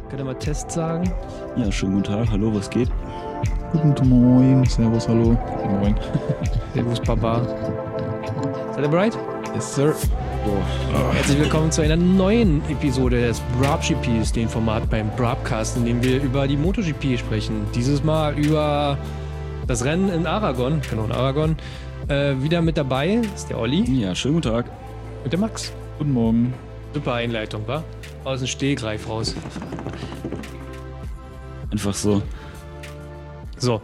Könnt ihr mal Test sagen? Ja, schönen guten Tag. Hallo, was geht? Guten Moin, Servus, hallo. Moin. Servus, Papa. Seid ihr bereit? Yes, sir. Herzlich willkommen zu einer neuen Episode des BrabGPs, dem Format beim Brabcast, in dem wir über die MotoGP sprechen. Dieses Mal über das Rennen in Aragon. Genau, in Aragon. Wieder mit dabei ist der Olli. Ja, schönen guten Tag. Und der Max. Guten Morgen. Super Einleitung, wa? Aus dem Stegreif raus. Einfach so. So.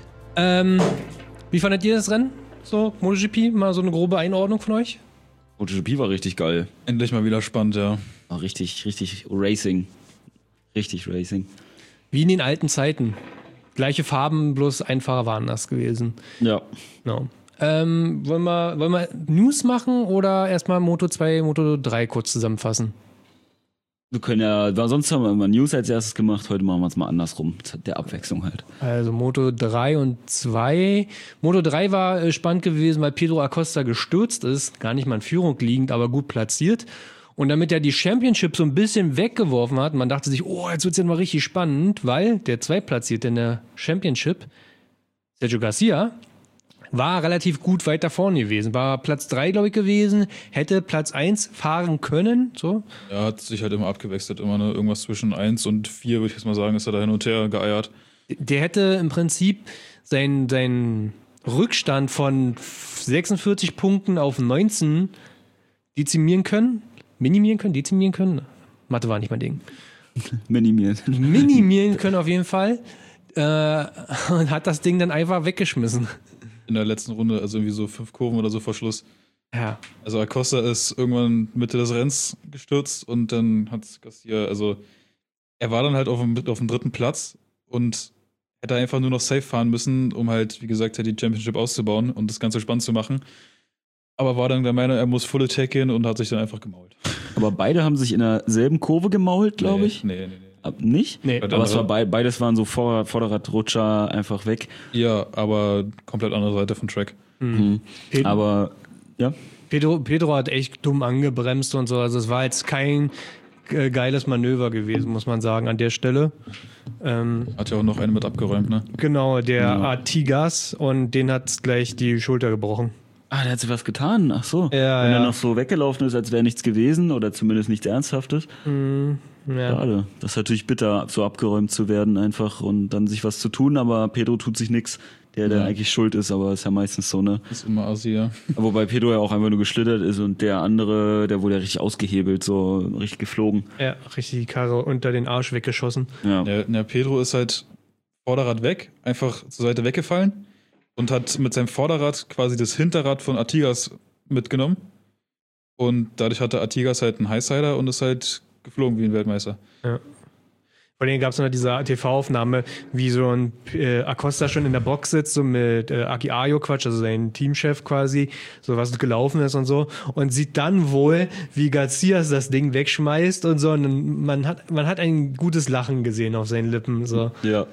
Wie fandet ihr das Rennen? So, MotoGP? Mal so eine grobe Einordnung von euch? MotoGP war richtig geil. Endlich mal wieder spannend, ja. War richtig Racing. Richtig Racing. Wie in den alten Zeiten. Gleiche Farben, bloß ein Fahrer war anders gewesen. Ja. Genau. Wollen wir News machen oder erstmal Moto 2, Moto 3 kurz zusammenfassen? Wir können ja, sonst haben wir immer News als erstes gemacht, heute machen wir es mal andersrum, der Abwechslung halt. Also Moto 3 und 2. Moto 3 war spannend gewesen, weil Pedro Acosta gestürzt ist, gar nicht mal in Führung liegend, aber gut platziert. Und damit er die Championship so ein bisschen weggeworfen hat, man dachte sich, oh, jetzt wird es ja mal richtig spannend, weil der Zweitplatzierte in der Championship, Sergio Garcia, war relativ gut weit da vorne gewesen. War Platz 3, glaube ich, gewesen. Hätte Platz 1 fahren können. So. Er hat sich halt immer abgewechselt. Immer irgendwas zwischen 1 und 4, würde ich jetzt mal sagen, ist er da hin und her geeiert. Der hätte im Prinzip seinen Rückstand von 46 Punkten auf 19 dezimieren können. Dezimieren können. Mathe war nicht mein Ding. Minimieren können auf jeden Fall. Und hat das Ding dann einfach weggeschmissen. In der letzten Runde, also irgendwie so 5 Kurven oder so vor Schluss. Ja. Also Acosta ist irgendwann Mitte des Rennens gestürzt und dann hat Garcia, also er war dann halt auf dem 3. Platz und hätte einfach nur noch safe fahren müssen, um halt, wie gesagt, halt die Championship auszubauen und das Ganze spannend zu machen. Aber war dann der Meinung, er muss Full Attack gehen und hat sich dann einfach gemault. Aber beide haben sich in derselben Kurve gemault, glaube ich. Nee. Nicht? Nee. Aber es war beides waren so Vorderradrutscher einfach weg. Ja, aber komplett andere Seite vom Track. Mhm. Aber, ja. Pedro hat echt dumm angebremst und so. Also es war jetzt kein geiles Manöver gewesen, muss man sagen, an der Stelle. Hat ja auch noch einen mit abgeräumt, ne? Genau, der Artigas, und den hat gleich die Schulter gebrochen. Ah, der hat sich was getan. Ach so. Ja, Wenn er ja. noch so weggelaufen ist, als wäre nichts gewesen oder zumindest nichts Ernsthaftes. Ja. Schade. Das ist natürlich bitter, so abgeräumt zu werden einfach und dann sich was zu tun, aber Pedro tut sich nichts, der eigentlich schuld ist, aber ist ja meistens so, ne? Ist immer assi, ja. Wobei Pedro ja auch einfach nur geschlittert ist und der andere, der wurde ja richtig ausgehebelt, so richtig geflogen. Ja, richtig die Karre unter den Arsch weggeschossen. Ja. Der Pedro ist halt Vorderrad weg, einfach zur Seite weggefallen und hat mit seinem Vorderrad quasi das Hinterrad von Artigas mitgenommen. Und dadurch hatte Artigas halt einen Highsider und ist halt geflogen wie ein Weltmeister. Ja. Vor allem gab es noch diese TV-Aufnahme, wie so ein Acosta schon in der Box sitzt, so mit Aki Ajo also sein Teamchef quasi, so was gelaufen ist und so, und sieht dann wohl, wie Garcias das Ding wegschmeißt und so, und man hat ein gutes Lachen gesehen auf seinen Lippen. So. Ja.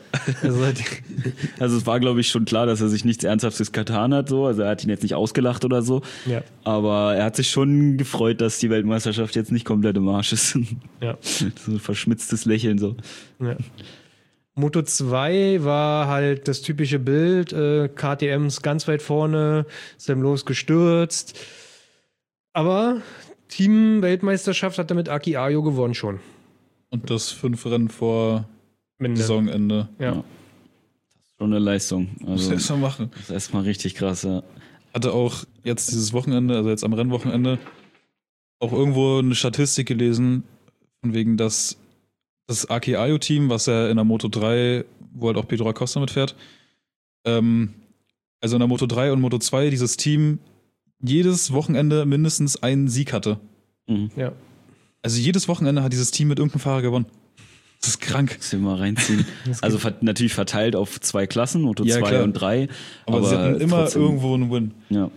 Also es war, glaube ich, schon klar, dass er sich nichts Ernsthaftes getan hat, so. Also er hat ihn jetzt nicht ausgelacht oder so. Ja. Aber er hat sich schon gefreut, dass die Weltmeisterschaft jetzt nicht komplett im Arsch ist. Ja. So ein verschmitztes Lächeln so. Ja. Moto 2 war halt das typische Bild, KTMs ganz weit vorne, Sam Lowe gestürzt. Aber Team-Weltmeisterschaft hat damit Aki Ajo gewonnen schon. Und das 5 Rennen vor Saisonende. Ja. Das ist schon eine Leistung. Muss Also, er erst mal machen. das ist erstmal richtig krass, ja. Hatte auch jetzt dieses Wochenende, also jetzt am Rennwochenende, auch irgendwo eine Statistik gelesen, von wegen, dass das Aki Ajo-Team, was ja in der Moto 3, wo halt auch Pedro Acosta mitfährt, also in der Moto 3 und Moto 2 dieses Team jedes Wochenende mindestens einen Sieg hatte. Mhm. Ja. Also jedes Wochenende hat dieses Team mit irgendeinem Fahrer gewonnen. Das ist krank. Das wir mal reinziehen. Also natürlich verteilt auf 2 Klassen, Moto 2 klar. und 3. Aber sie hatten immer trotzdem, irgendwo einen Win. Ja.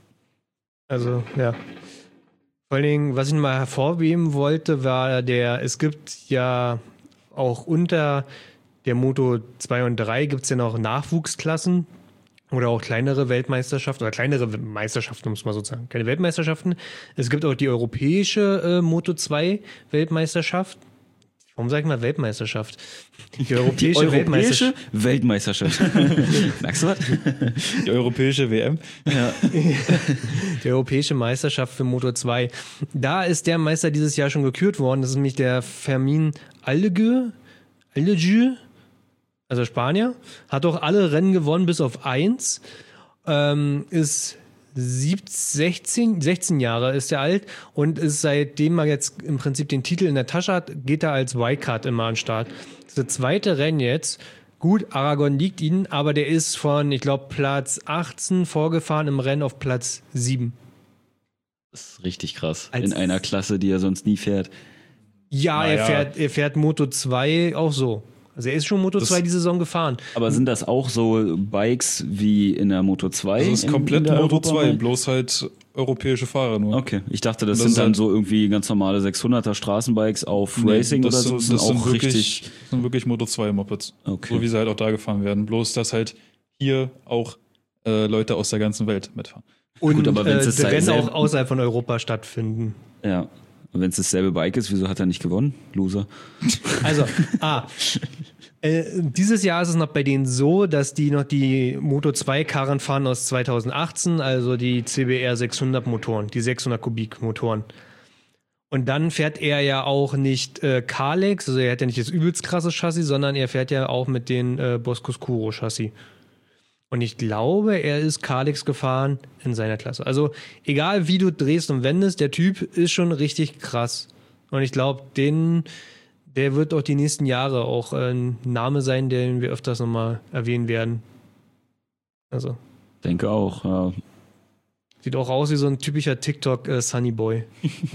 Also, ja. Vor allen Dingen, was ich mal hervorheben wollte, war es gibt ja auch unter der Moto 2 und 3 gibt es ja noch Nachwuchsklassen oder auch kleinere Weltmeisterschaften oder kleinere Meisterschaften, muss man so sagen. Keine Weltmeisterschaften. Es gibt auch die europäische Moto 2 Weltmeisterschaft. Warum sag ich mal Weltmeisterschaft? Die europäische Weltmeisterschaft. Merkst du was? Die europäische WM. Ja. Die europäische Meisterschaft für Moto 2. Da ist der Meister dieses Jahr schon gekürt worden. Das ist nämlich der Fermin Allegü, also Spanier. Hat auch alle Rennen gewonnen, bis auf 1. Ist 16 Jahre ist er alt und ist seitdem er jetzt im Prinzip den Titel in der Tasche hat, geht er als Wildcard immer an den Start. Das ist das zweite Rennen jetzt. Gut, Aragon liegt ihnen, aber der ist von, ich glaube, Platz 18 vorgefahren im Rennen auf Platz 7. Das ist richtig krass. In einer Klasse, die er sonst nie fährt. Ja, er fährt Moto 2 auch so. Also er ist schon Moto 2 die Saison gefahren. Aber sind das auch so Bikes wie in der Moto 2? Das ist komplett Moto 2, bloß halt europäische Fahrer nur. Okay, ich dachte, das sind dann halt so irgendwie ganz normale 600er Straßenbikes auf Racing oder so. Das sind wirklich Moto 2 Mopeds. Okay. So wie sie halt auch da gefahren werden. Bloß, dass halt hier auch Leute aus der ganzen Welt mitfahren. Und gut, aber die Rennen auch außerhalb von Europa stattfinden. Ja. Und wenn es dasselbe Bike ist, wieso hat er nicht gewonnen? Loser. Also, dieses Jahr ist es noch bei denen so, dass die noch die Moto 2 Karren fahren aus 2018, also die CBR 600 Motoren, die 600 Kubik Motoren. Und dann fährt er ja auch nicht Kalex, also er hat ja nicht das übelst krasse Chassis, sondern er fährt ja auch mit den Bosco Chassis. Und ich glaube, er ist Kalex gefahren in seiner Klasse. Also egal wie du drehst und wendest, der Typ ist schon richtig krass. Und ich glaube, der wird auch die nächsten Jahre auch ein Name sein, den wir öfters nochmal erwähnen werden. Also. Denke auch, ja. Sieht auch aus wie so ein typischer TikTok Sunny Boy.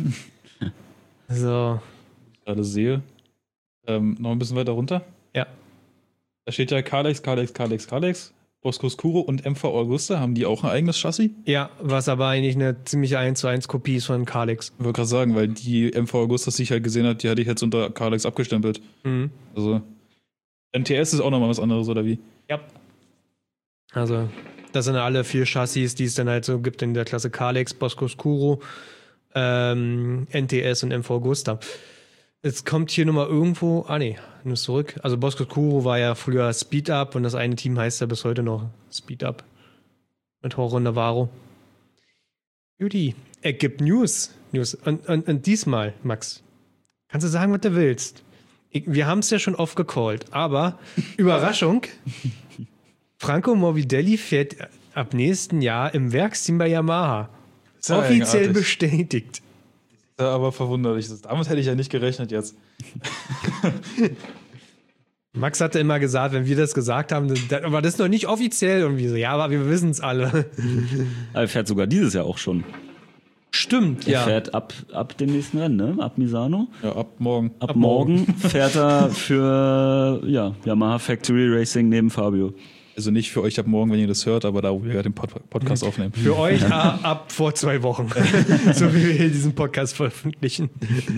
So. Ich gerade sehe. Noch ein bisschen weiter runter. Ja. Da steht ja Kalex. Bosco Scuro und MV Augusta, haben die auch ein eigenes Chassis? Ja, was aber eigentlich eine ziemliche 1:1 Kopie ist von Kalex. Ich wollte gerade sagen, weil die MV Augusta, die ich halt gesehen habe, die hatte ich jetzt unter Kalex abgestempelt. Mhm. Also NTS ist auch nochmal was anderes, oder wie? Ja. Also, das sind alle 4 Chassis, die es dann halt so gibt in der Klasse Kalex, Bosco Scuro, NTS und MV Augusta. Jetzt kommt hier nochmal irgendwo, nur zurück. Also Bosco Scuro war ja früher Speed Up und das eine Team heißt ja bis heute noch Speed Up. Mit Jorge Navarro. Judy, er gibt News. Und diesmal, Max, kannst du sagen, was du willst. Wir haben es ja schon oft gecallt, aber Überraschung, Franco Morbidelli fährt ab nächsten Jahr im Werksteam bei Yamaha. Offiziell bestätigt. Ja, aber verwunderlich. Damit hätte ich ja nicht gerechnet jetzt. Max hatte immer gesagt, wenn wir das gesagt haben, aber das ist noch nicht offiziell. Und wir so, ja, aber wir wissen es alle. Aber er fährt sogar dieses Jahr auch schon. Stimmt, er fährt ab dem nächsten Rennen, ne? Ab Misano. Ja, ab morgen. Ab morgen fährt er für Yamaha Factory Racing neben Fabio. Also nicht für euch ab morgen, wenn ihr das hört, aber da, wo wir gerade den Podcast aufnehmen. Für euch ab vor 2 Wochen. So wie wir hier diesen Podcast veröffentlichen.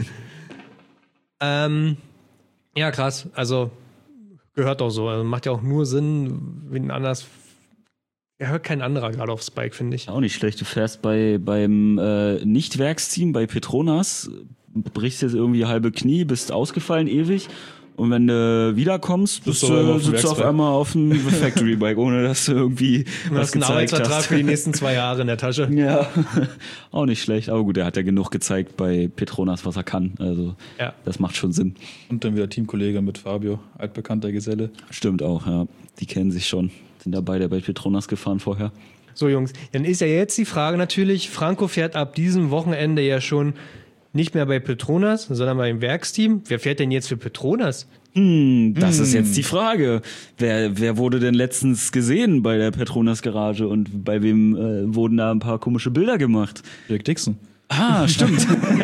Ja, krass. Also gehört auch so. Also macht ja auch nur Sinn, wenn anders. Er hört kein anderer gerade aufs Bike, finde ich. Auch nicht schlecht. Du fährst beim Nicht-Werksteam bei Petronas, brichst jetzt irgendwie halbe Knie, bist ausgefallen ewig. Und wenn du wiederkommst, sitzt du auf einmal auf dem Factory-Bike, ohne dass du irgendwie was gezeigt hast. Du hast einen Arbeitsvertrag für die nächsten 2 Jahre in der Tasche. Ja, auch nicht schlecht. Aber gut, er hat ja genug gezeigt bei Petronas, was er kann. Also das macht schon Sinn. Und dann wieder Teamkollege mit Fabio, altbekannter Geselle. Stimmt auch, ja. Die kennen sich schon. Sind ja beide bei Petronas gefahren vorher. So, Jungs, dann ist ja jetzt die Frage natürlich, Franco fährt ab diesem Wochenende ja schon nicht mehr bei Petronas, sondern beim Werksteam. Wer fährt denn jetzt für Petronas? Das ist jetzt die Frage. Wer wurde denn letztens gesehen bei der Petronas Garage und bei wem wurden da ein paar komische Bilder gemacht? Dirk Dixon. Ah, stimmt.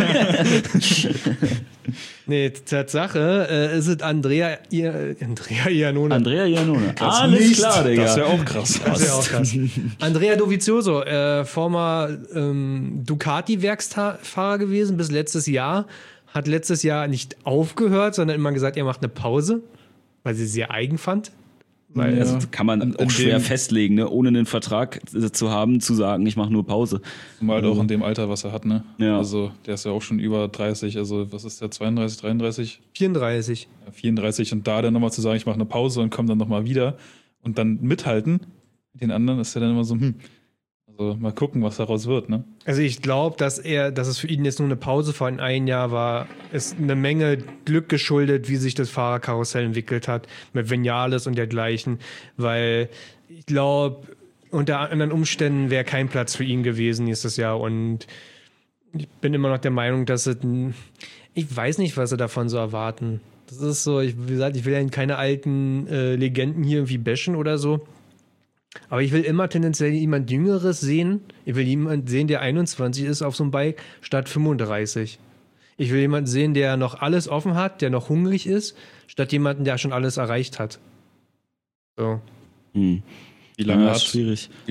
Nee, Tatsache, ist es Andrea Iannone. Andrea Iannone. Alles klar, Digga. Das wäre auch krass. Andrea Dovizioso, former Ducati-Werksfahrer gewesen bis letztes Jahr. Hat letztes Jahr nicht aufgehört, sondern immer gesagt, er macht eine Pause, weil sie sehr eigen fand. Weil Also kann man auch schwer festlegen, ne? Ohne einen Vertrag zu haben, zu sagen, ich mache nur Pause. Zumal auch in dem Alter, was er hat, ne? Ja. Also der ist ja auch schon über 30, also was ist der, 32, 33? 34. Ja, 34 und da dann nochmal zu sagen, ich mache eine Pause und komme dann nochmal wieder und dann mithalten mit den anderen, ist ja dann immer so, also mal gucken, was daraus wird, ne? Also ich glaube, dass es für ihn jetzt nur eine Pause von einem Jahr war, ist eine Menge Glück geschuldet, wie sich das Fahrerkarussell entwickelt hat, mit Vinales und dergleichen, weil ich glaube, unter anderen Umständen wäre kein Platz für ihn gewesen nächstes Jahr und ich bin immer noch der Meinung, dass ich weiß nicht, was sie davon so erwarten. Das ist so, wie gesagt, ich will ja keine alten Legenden hier irgendwie bashen oder so. Aber ich will immer tendenziell jemand Jüngeres sehen. Ich will jemanden sehen, der 21 ist auf so einem Bike, statt 35. Ich will jemanden sehen, der noch alles offen hat, der noch hungrig ist, statt jemanden, der schon alles erreicht hat. So. Wie lange hat schwierig. Wie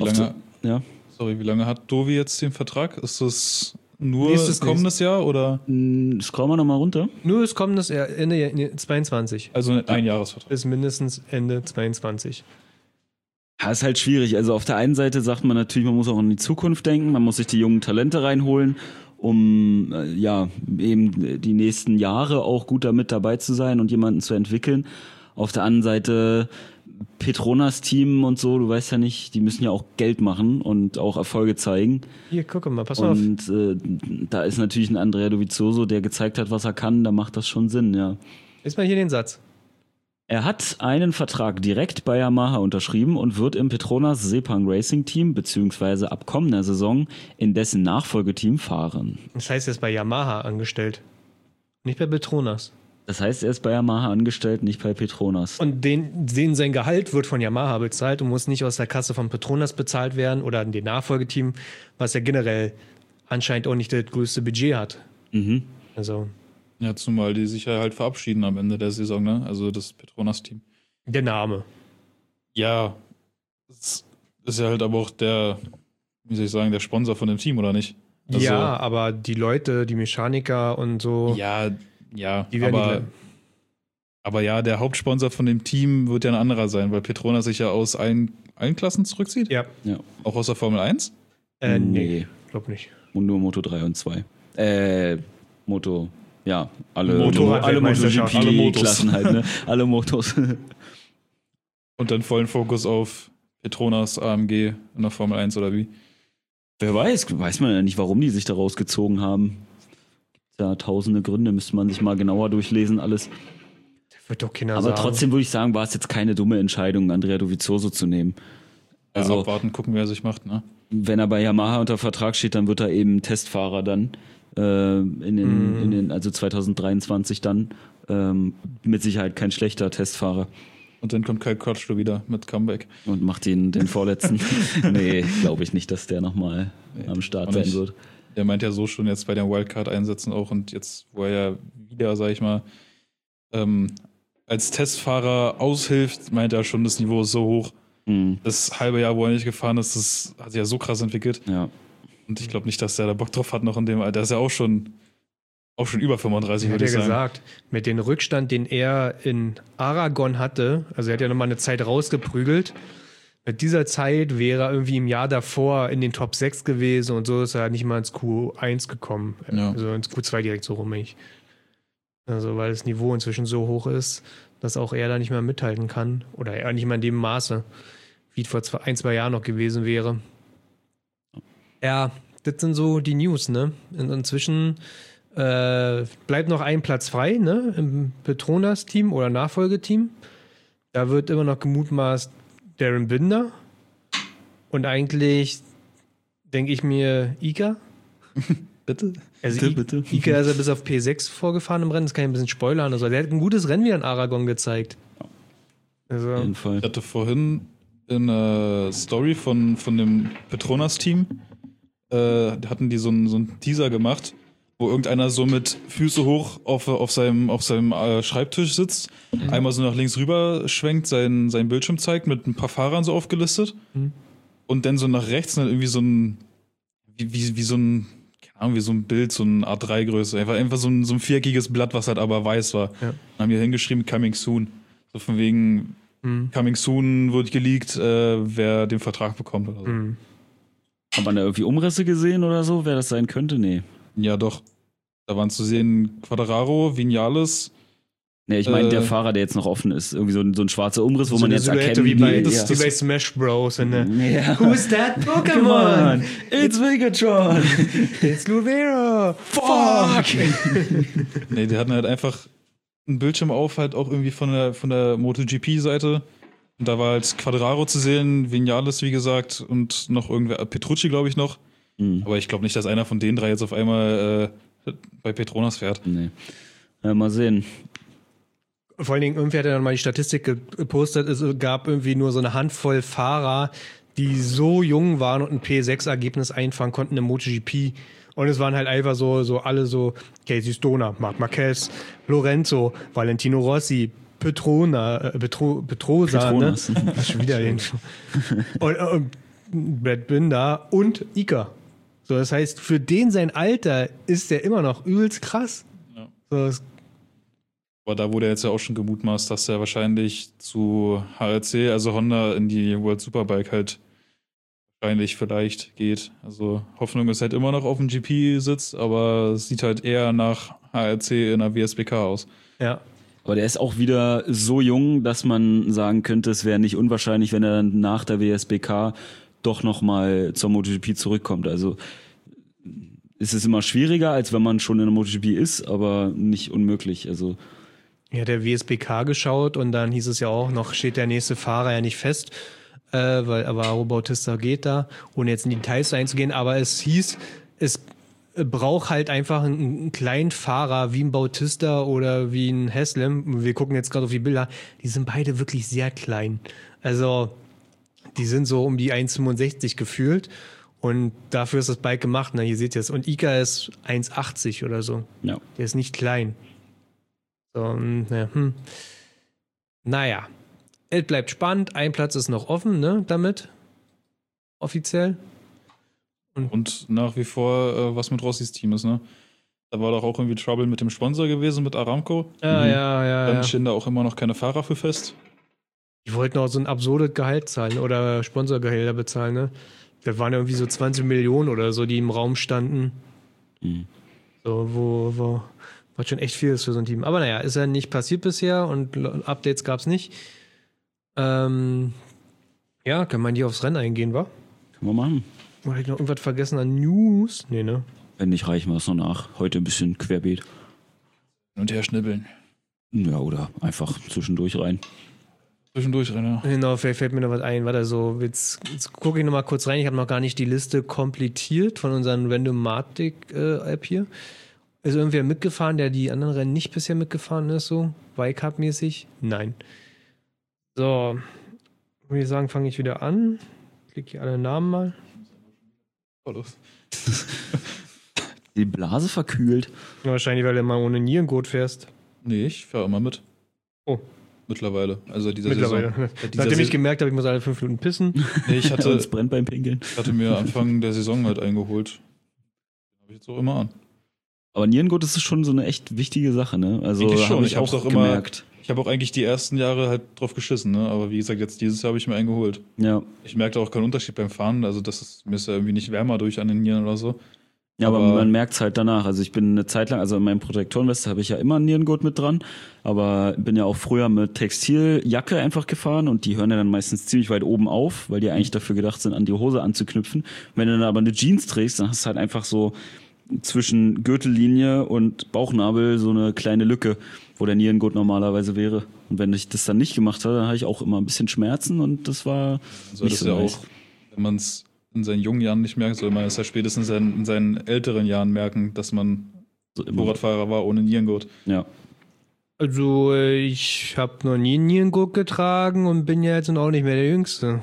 lange hat Dovi jetzt den Vertrag? Ist das nur kommendes Jahr oder? Scrollen wir nochmal runter. Nur das kommendes Jahr, Ende 22. Also ein Jahresvertrag. Bis mindestens Ende 22. Ja, ist halt schwierig. Also auf der einen Seite sagt man natürlich, man muss auch an die Zukunft denken, man muss sich die jungen Talente reinholen, um eben die nächsten Jahre auch gut damit dabei zu sein und jemanden zu entwickeln. Auf der anderen Seite Petronas Team und so, du weißt ja nicht, die müssen ja auch Geld machen und auch Erfolge zeigen. Hier, guck mal, pass auf. Und da ist natürlich ein Andrea Dovizioso, der gezeigt hat, was er kann, da macht das schon Sinn, ja. Lies mal hier den Satz. Er hat einen Vertrag direkt bei Yamaha unterschrieben und wird im Petronas Sepang Racing Team beziehungsweise ab kommender Saison in dessen Nachfolgeteam fahren. Das heißt, er ist bei Yamaha angestellt. Nicht bei Petronas. Das heißt, er ist bei Yamaha angestellt, nicht bei Petronas. Und sein Gehalt wird von Yamaha bezahlt und muss nicht aus der Kasse von Petronas bezahlt werden oder in dem Nachfolgeteam, was ja generell anscheinend auch nicht das größte Budget hat. Mhm. Also. Ja, zumal die sich ja halt verabschieden am Ende der Saison, ne? Also das Petronas-Team. Der Name. Ja, das ist ja halt aber auch der Sponsor von dem Team, oder nicht? Also, ja, aber die Leute, die Mechaniker und so. Ja, die werden aber ja, der Hauptsponsor von dem Team wird ja ein anderer sein, weil Petronas sich ja aus allen Klassen zurückzieht. Ja. Auch aus der Formel 1? Nee, glaub nicht. Und nur Moto 3 und 2. Moto, ja, alle Motorrad-Weltmeisterschaft, alle MotoGP-Klassen halt, ne? Alle Motos. Und dann vollen Fokus auf Petronas AMG in der Formel 1 oder wie? Wer weiß man ja nicht, warum die sich da rausgezogen haben. Gibt ja tausende Gründe, müsste man sich mal genauer durchlesen, alles. Wird doch keiner Aber sagen. trotzdem würde ich sagen, war es jetzt keine dumme Entscheidung, Andrea Dovizioso zu nehmen. Also abwarten, gucken, wer er sich macht, ne? Wenn er bei Yamaha unter Vertrag steht, dann wird er eben Testfahrer dann also 2023 dann mit Sicherheit kein schlechter Testfahrer. Und dann kommt Kyle Crutchlow wieder mit Comeback. Und macht den vorletzten. Nee, glaube ich nicht, dass der nochmal am Start sein wird. Der meint ja so schon jetzt bei den Wildcard-Einsätzen auch und jetzt, wo er ja wieder, sag ich mal, als Testfahrer aushilft, meint er schon, das Niveau ist so hoch. Das halbe Jahr, wo er nicht gefahren ist, das hat sich ja so krass entwickelt. Ja. Und ich glaube nicht, dass der da Bock drauf hat noch in dem Alter. Der ist ja auch schon über 35, würde ich sagen. Gesagt, mit dem Rückstand, den er in Aragon hatte, also er hat ja nochmal eine Zeit rausgeprügelt, mit dieser Zeit wäre er irgendwie im Jahr davor in den Top 6 gewesen und so ist er nicht mal ins Q1 gekommen. Ja. Also ins Q2 direkt so rum. Also weil das Niveau inzwischen so hoch ist, dass auch er da nicht mehr mithalten kann. Oder er nicht mehr in dem Maße, wie es vor 1-2 Jahren noch gewesen wäre. Ja, das sind so die News, ne? Inzwischen bleibt noch ein Platz frei, ne? Im Petronas-Team oder Nachfolgeteam. Da wird immer noch gemutmaßt Darren Binder. Und eigentlich denke ich mir Ika. Bitte? Also bitte. Ika ist ja bis auf P6 vorgefahren im Rennen, das kann ich ein bisschen spoilern. Also der hat ein gutes Rennen wieder in Aragon gezeigt. Also, Auf jeden Fall. Ich hatte vorhin in einer Story von dem Petronas-Team hatten die so einen Teaser gemacht, wo irgendeiner so mit Füße hoch auf seinem Schreibtisch sitzt, einmal so nach links rüber schwenkt, seinen Bildschirm zeigt, mit ein paar Fahrern so aufgelistet und dann so nach rechts dann irgendwie so ein wie so ein, keine Ahnung, wie so ein Bild, so eine A3-Größe, einfach so ein viereckiges Blatt, was halt aber weiß war. Ja. Dann haben wir hingeschrieben, coming soon. So von wegen, Coming soon wird geleakt, wer den Vertrag bekommt oder so. Hat man da irgendwie Umrisse gesehen oder so, wer das sein könnte? Nee. Ja, doch. Da waren zu sehen Quadraro, Vinales. Nee, ich meine der Fahrer, der jetzt noch offen ist. Irgendwie so ein schwarzer Umriss, wo man jetzt erkennt, wie bei Smash Bros. Who's that Pokémon? It's Megatron! It's Luvera! Fuck! Nee, die hatten halt einfach einen Bildschirm auf, halt auch irgendwie von der MotoGP-Seite. Und da war halt Quadraro zu sehen, Vinales, wie gesagt, und noch irgendwer, Petrucci, glaube ich, noch. Aber ich glaube nicht, dass einer von den drei jetzt auf einmal bei Petronas fährt. Nee. Ja, mal sehen. Vor allen Dingen, irgendwie hat er dann mal die Statistik gepostet, es gab irgendwie nur so eine Handvoll Fahrer, die so jung waren und ein P6-Ergebnis einfahren konnten im MotoGP. Und es waren halt einfach so alle so Casey Stoner, Marc Marquez, Lorenzo, Valentino Rossi, Petrosa, ne? Schon wieder den. Und Brad Binder und Iker. So, das heißt, für den sein Alter ist der immer noch übelst krass. Ja. So, aber da wurde jetzt ja auch schon gemutmaßt, dass er wahrscheinlich zu HRC, also Honda, in die World Superbike halt wahrscheinlich vielleicht geht. Also Hoffnung ist halt immer noch auf dem GP-Sitz, aber es sieht halt eher nach HRC in der WSBK aus. Ja. Aber der ist auch wieder so jung, dass man sagen könnte, es wäre nicht unwahrscheinlich, wenn er dann nach der WSBK doch nochmal zur MotoGP zurückkommt. Also es ist immer schwieriger, als wenn man schon in der MotoGP ist, aber nicht unmöglich. Also Ja, der WSBK geschaut und dann hieß es ja auch, noch steht der nächste Fahrer ja nicht fest, weil Alvaro Bautista geht da, ohne jetzt in die Details einzugehen, aber es hieß, es braucht halt einfach einen kleinen Fahrer wie ein Bautista oder wie ein Haslam. Wir gucken jetzt gerade auf die Bilder, die sind beide wirklich sehr klein. Also die sind so um die 1,65 gefühlt und dafür ist das Bike gemacht. Na, hier seht ihr es. Und Iker ist 1,80 oder so. ja. Der ist nicht klein. So, Naja, es bleibt spannend. Ein Platz ist noch offen, ne, damit. Offiziell. Und nach wie vor, was mit Rossis Team ist, ne? Da war doch auch irgendwie Trouble mit dem Sponsor gewesen, mit Aramco. Ja. Dann stehen da auch immer noch keine Fahrer für fest. Die wollten auch so ein absurdes Gehalt zahlen oder Sponsorgehälter bezahlen, ne? Das waren irgendwie so 20 Millionen oder so, die im Raum standen. So, wo was schon echt viel ist für so ein Team. Aber naja, ist ja nicht passiert bisher und Updates gab es nicht. Ja, können wir nicht aufs Rennen eingehen, wa? Können wir machen. Oder hab ich noch irgendwas vergessen an News? Nee, ne? Wenn nicht, reichen wir es noch nach. Heute ein bisschen querbeet. Und her schnibbeln. Ja, oder einfach zwischendurch rein. Zwischendurch rein, ja. Genau, vielleicht fällt mir noch was ein. Warte, so, jetzt gucke ich noch mal kurz rein. Ich habe noch gar nicht die Liste komplettiert von unseren Randomatic-App hier. Ist irgendwer mitgefahren, der die anderen Rennen nicht bisher mitgefahren ist, so Wildcard-mäßig? Nein. So, würde ich sagen, fange ich wieder an. Klick hier alle Namen mal. Die Blase verkühlt. Ja, wahrscheinlich, weil du mal ohne Nierengurt fährst. Nee, ich fahre immer mit. Oh. Mittlerweile. Also dieser Mittlerweile. Saison. Nachdem ich gemerkt habe, ich muss alle 5 Minuten pissen. Nee, Es brennt beim Pinkeln. Ich hatte mir Anfang der Saison halt eingeholt. Den habe ich jetzt auch immer an. Aber Nierengurt ist schon so eine echt wichtige Sache, ne? Also Eigentlich schon. habe Ich hab's auch auch immer gemerkt. Ich habe auch eigentlich die ersten Jahre halt drauf geschissen, ne? Aber wie gesagt, jetzt dieses Jahr habe ich mir einen geholt. Ja. Ich merkte auch keinen Unterschied beim Fahren. Also mir ist ja irgendwie nicht wärmer durch an den Nieren oder so. Ja, aber man merkt es halt danach. Also ich bin eine Zeit lang, also in meinem Protektorenweste habe ich ja immer einen Nierengurt mit dran, aber bin ja auch früher mit Textiljacke einfach gefahren und die hören ja dann meistens ziemlich weit oben auf, weil die eigentlich dafür gedacht sind, an die Hose anzuknüpfen. Wenn du dann aber eine Jeans trägst, dann hast du halt einfach so zwischen Gürtellinie und Bauchnabel so eine kleine Lücke, wo der Nierengurt normalerweise wäre. Und wenn ich das dann nicht gemacht habe, dann habe ich auch immer ein bisschen Schmerzen und das war so nicht so ja nice. Auch, wenn man es in seinen jungen Jahren nicht merkt, soll man es ja spätestens in seinen älteren Jahren merken, dass man so Motorradfahrer war ohne Nierengurt. Ja. Also ich habe noch nie einen Nierengurt getragen und bin ja jetzt auch nicht mehr der Jüngste.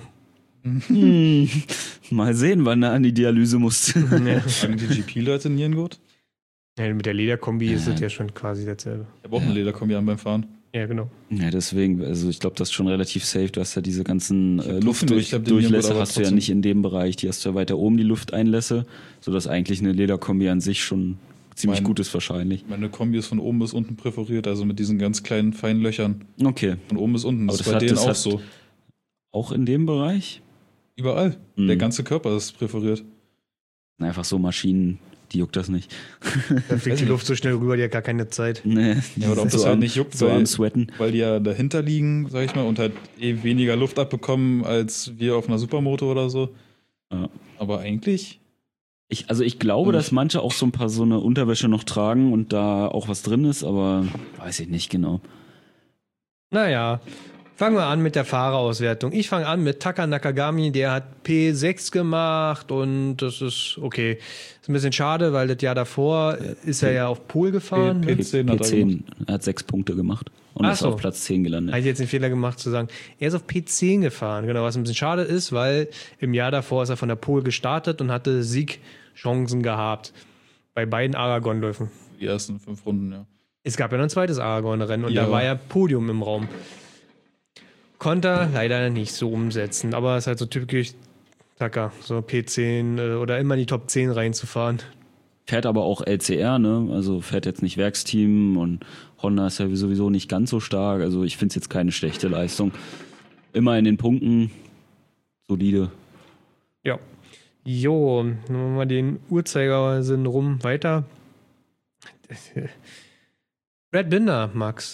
Mal sehen, wann er an die Dialyse muss. Tragen die GP-Leute Nierengurt? Ja, mit der Lederkombi ist das ja schon quasi dasselbe. Ich habe auch eine Lederkombi an beim Fahren. Ja, genau. Ja, deswegen, also ich glaube, das ist schon relativ safe. Du hast ja diese ganzen Luftdurchlässe hast du ja nicht in dem Bereich. Die hast du ja weiter oben, die Lufteinlässe, sodass eigentlich eine Lederkombi an sich schon ziemlich gut ist wahrscheinlich. Meine Kombi ist von oben bis unten präferiert, also mit diesen ganz kleinen, feinen Löchern. Okay. Von oben bis unten. Aber das ist bei denen auch so. Auch in dem Bereich? Überall. Der ganze Körper ist präferiert. Einfach so Maschinen, die juckt das nicht. Da fliegt die Luft so schnell rüber, die hat gar keine Zeit. Nee. Ja, oder ob das halt nicht juckt, so am Sweaten. Weil die ja dahinter liegen, sag ich mal, und halt weniger Luft abbekommen als wir auf einer Supermoto oder so. Ja. Aber eigentlich... Ich glaube, dass manche auch so eine Unterwäsche noch tragen und da auch was drin ist, aber weiß ich nicht genau. Naja, fangen wir an mit der Fahrerauswertung. Ich fange an mit Taka Nakagami, der hat P6 gemacht und das ist okay. Ist ein bisschen schade, weil das Jahr davor ist er ja auf Pol gefahren. P10, er hat 6 Punkte gemacht und ist auf Platz 10 gelandet. Habe ich jetzt den Fehler gemacht zu sagen, er ist auf P10 gefahren, genau, was ein bisschen schade ist, weil im Jahr davor ist er von der Pol gestartet und hatte Siegchancen gehabt bei beiden Aragon-Läufen. Die ersten 5 Runden, ja. Es gab ja noch ein zweites Aragon-Rennen und da war ja Podium im Raum. Konnte er leider nicht so umsetzen, aber es ist halt so typisch Taka, so P10 oder immer in die Top 10 reinzufahren. Fährt aber auch LCR, ne? Also fährt jetzt nicht Werksteam und Honda ist ja sowieso nicht ganz so stark. Also ich finde es jetzt keine schlechte Leistung. Immer in den Punkten solide. Ja. Jo, nehmen wir mal den Uhrzeigersinn rum weiter. Brad Binder, Max.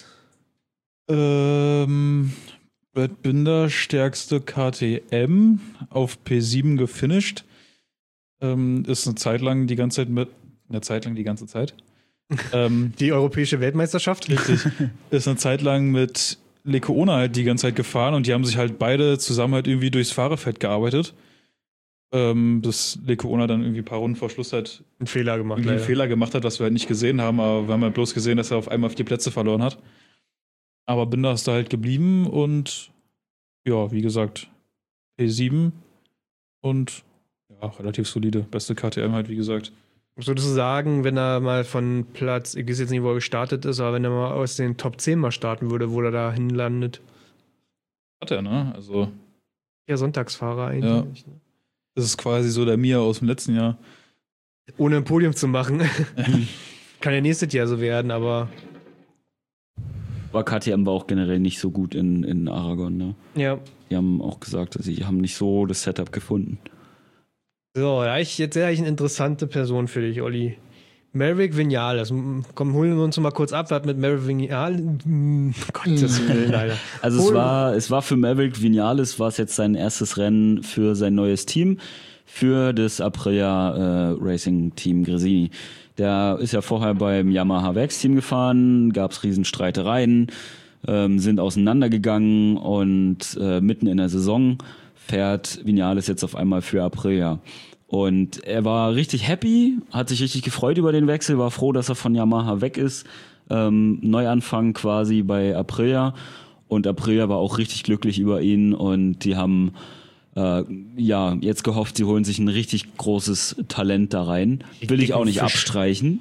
Brad Binder, stärkste KTM, auf P7 gefinisht. Ist eine Zeit lang die ganze Zeit. Die europäische Weltmeisterschaft? Richtig. Ist eine Zeit lang mit Lecuona halt die ganze Zeit gefahren und die haben sich halt beide zusammen halt irgendwie durchs Fahrerfeld gearbeitet. Bis Lecuona dann irgendwie ein paar Runden vor Schluss halt einen Fehler gemacht hat, was wir halt nicht gesehen haben, aber wir haben halt bloß gesehen, dass er auf einmal 4 Plätze verloren hat. Aber Binder ist da halt geblieben und ja, wie gesagt, P7 und ja, relativ solide. Beste KTM halt, wie gesagt. Würdest du sagen, wenn er mal von Platz, ich weiß jetzt nicht, wo er gestartet ist, aber wenn er mal aus den Top 10 mal starten würde, wo er da hinlandet? Hat er, ne? Also. Ja, Sonntagsfahrer eigentlich. Ja. Ne? Das ist quasi so der Mia aus dem letzten Jahr. Ohne ein Podium zu machen. Kann ja nächstes Jahr so werden, aber. Aber KTM war auch generell nicht so gut in Aragon, ne? Ja. Die haben auch gesagt, sie haben nicht so das Setup gefunden. So, jetzt wäre ich eine interessante Person für dich, Olli. Maverick Vinales. Komm, holen wir uns mal kurz ab, was mit Maverick Vinales. Gottes Willen, Alter. Also es war für Maverick Vinales war es jetzt sein erstes Rennen für sein neues Team, für das Aprilia Racing Team Gresini. Der ist ja vorher beim Yamaha Werksteam gefahren, gab es Riesenstreitereien, sind auseinandergegangen und mitten in der Saison fährt Vinales jetzt auf einmal für Aprilia. Und er war richtig happy, hat sich richtig gefreut über den Wechsel, war froh, dass er von Yamaha weg ist. Neuanfang quasi bei Aprilia. Und Aprilia war auch richtig glücklich über ihn und die haben jetzt gehofft, sie holen sich ein richtig großes Talent da rein. Will ich auch nicht abstreiten.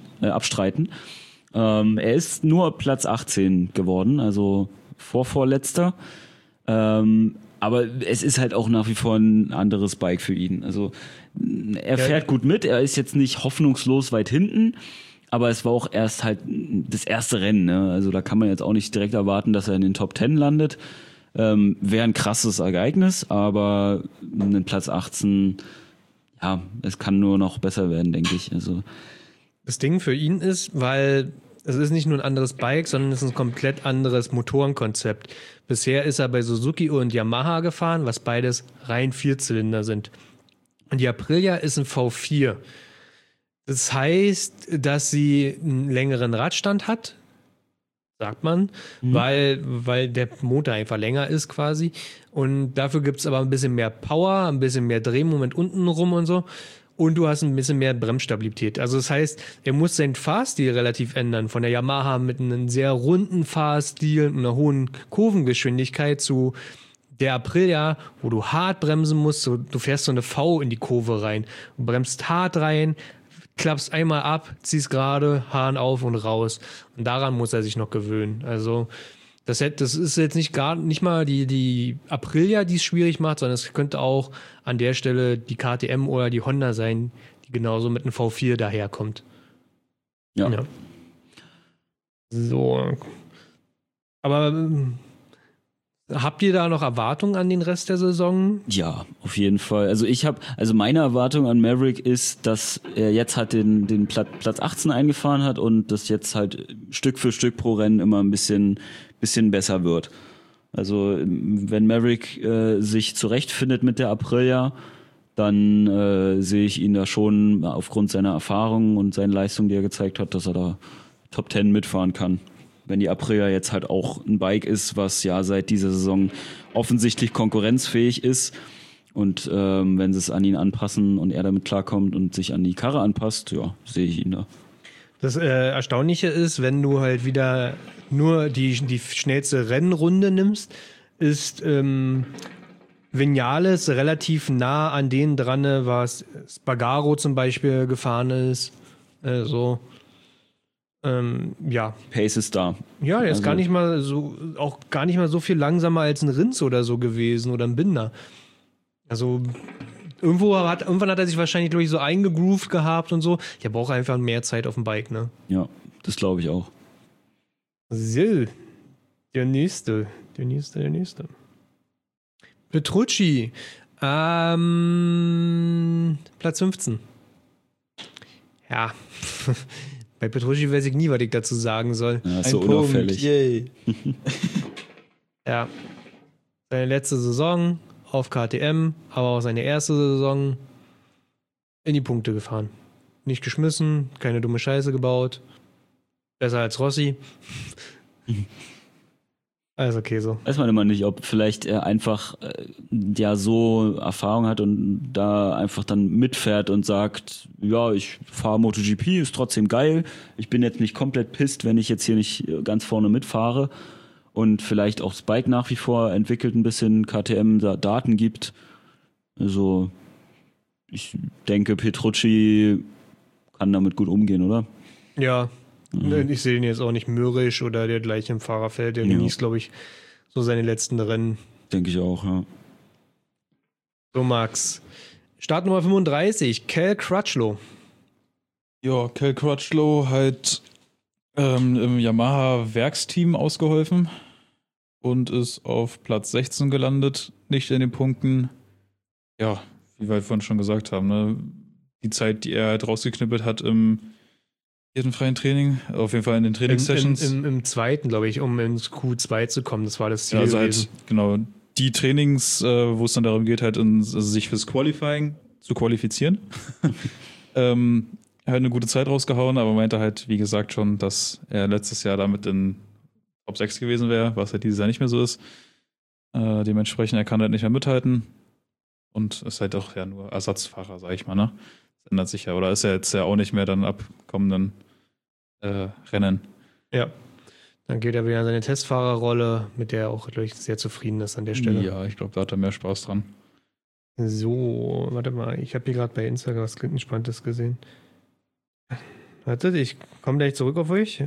Er ist nur Platz 18 geworden, also vorletzter. Aber es ist halt auch nach wie vor ein anderes Bike für ihn. Also er fährt gut mit, er ist jetzt nicht hoffnungslos weit hinten, aber es war auch erst halt das erste Rennen. Ne? Also da kann man jetzt auch nicht direkt erwarten, dass er in den Top 10 landet. Wäre ein krasses Ereignis, aber einen Platz 18, ja, es kann nur noch besser werden, denke ich. Also das Ding für ihn ist, weil es ist nicht nur ein anderes Bike, sondern es ist ein komplett anderes Motorenkonzept. Bisher ist er bei Suzuki und Yamaha gefahren, was beides rein Vierzylinder sind. Und die Aprilia ist ein V4. Das heißt, dass sie einen längeren Radstand hat, sagt man, weil der Motor einfach länger ist quasi. Und dafür gibt es aber ein bisschen mehr Power, ein bisschen mehr Drehmoment unten rum und so. Und du hast ein bisschen mehr Bremsstabilität. Also das heißt, er muss seinen Fahrstil relativ ändern. Von der Yamaha mit einem sehr runden Fahrstil und einer hohen Kurvengeschwindigkeit zu der Aprilia, wo du hart bremsen musst. So, du fährst so eine V in die Kurve rein. Du bremst hart rein, klappst einmal ab, ziehst gerade, Hahn auf und raus. Und daran muss er sich noch gewöhnen. Also das ist jetzt nicht mal die Aprilia, die es schwierig macht, sondern es könnte auch an der Stelle die KTM oder die Honda sein, die genauso mit einem V4 daherkommt. Ja. So. Aber habt ihr da noch Erwartungen an den Rest der Saison? Ja, auf jeden Fall. Also meine Erwartung an Maverick ist, dass er jetzt halt den Platz 18 eingefahren hat und das jetzt halt Stück für Stück pro Rennen immer ein bisschen besser wird. Also wenn Maverick sich zurechtfindet mit der Aprilia, dann sehe ich ihn da schon aufgrund seiner Erfahrung und seinen Leistungen, die er gezeigt hat, dass er da Top 10 mitfahren kann. Wenn die Aprilia jetzt halt auch ein Bike ist, was ja seit dieser Saison offensichtlich konkurrenzfähig ist und wenn sie es an ihn anpassen und er damit klarkommt und sich an die Karre anpasst, ja, sehe ich ihn da. Das Erstaunliche ist, wenn du halt wieder nur die schnellste Rennrunde nimmst, ist Viñales relativ nah an denen dran, was Spargaro zum Beispiel gefahren ist. Ja. Pace ist da. Ja, der ist gar nicht mal so viel langsamer als ein Rins oder so gewesen oder ein Binder. Also irgendwann hat er sich wahrscheinlich, glaube ich, so eingegroovt gehabt und so. Der braucht einfach mehr Zeit auf dem Bike, ne? Ja, das glaube ich auch. So, der nächste. Petrucci, Platz 15. Ja, bei Petrucci weiß ich nie, was ich dazu sagen soll. Ja, ist so unauffällig. Yay. Ja, seine letzte Saison auf KTM, aber auch seine erste Saison in die Punkte gefahren. Nicht geschmissen, keine dumme Scheiße gebaut. Besser als Rossi. Alles okay so. Weiß man immer nicht, ob vielleicht er einfach so Erfahrung hat und da einfach dann mitfährt und sagt, ja, ich fahre MotoGP, ist trotzdem geil. Ich bin jetzt nicht komplett pisst, wenn ich jetzt hier nicht ganz vorne mitfahre. Und vielleicht auch das Bike nach wie vor entwickelt ein bisschen, KTM da Daten gibt. Also ich denke, Petrucci kann damit gut umgehen, oder? Ja, ich sehe ihn jetzt auch nicht mürrisch oder der gleich im Fahrerfeld. Der genießt, glaube ich, so seine letzten Rennen. Denke ich auch, ja. So, Max. Startnummer 35, Cal Crutchlow. Ja, Cal Crutchlow halt im Yamaha-Werksteam ausgeholfen und ist auf Platz 16 gelandet, nicht in den Punkten. Ja, wie wir vorhin schon gesagt haben, ne? Die Zeit, die er halt rausgeknüppelt hat im freien Training, auf jeden Fall in den Trainingssessions. Im zweiten, glaube ich, um ins Q2 zu kommen, das war das Ziel. Ja, also halt, genau, die Trainings, wo es dann darum geht, halt sich fürs Qualifying zu qualifizieren. Halt eine gute Zeit rausgehauen, aber meinte halt, wie gesagt, schon, dass er letztes Jahr damit in Top 6 gewesen wäre, was halt dieses Jahr nicht mehr so ist. Dementsprechend, er kann halt nicht mehr mithalten und ist halt auch ja nur Ersatzfahrer, sag ich mal, ne? Das ändert sich ja, oder ist er jetzt ja auch nicht mehr dann ab kommenden Rennen. Ja, dann geht er wieder in seine Testfahrerrolle, mit der er auch, glaube ich, sehr zufrieden ist an der Stelle. Ja, ich glaube, da hat er mehr Spaß dran. So, warte mal, ich habe hier gerade bei Instagram was Spannendes gesehen. Wartet, ich komme gleich zurück auf euch.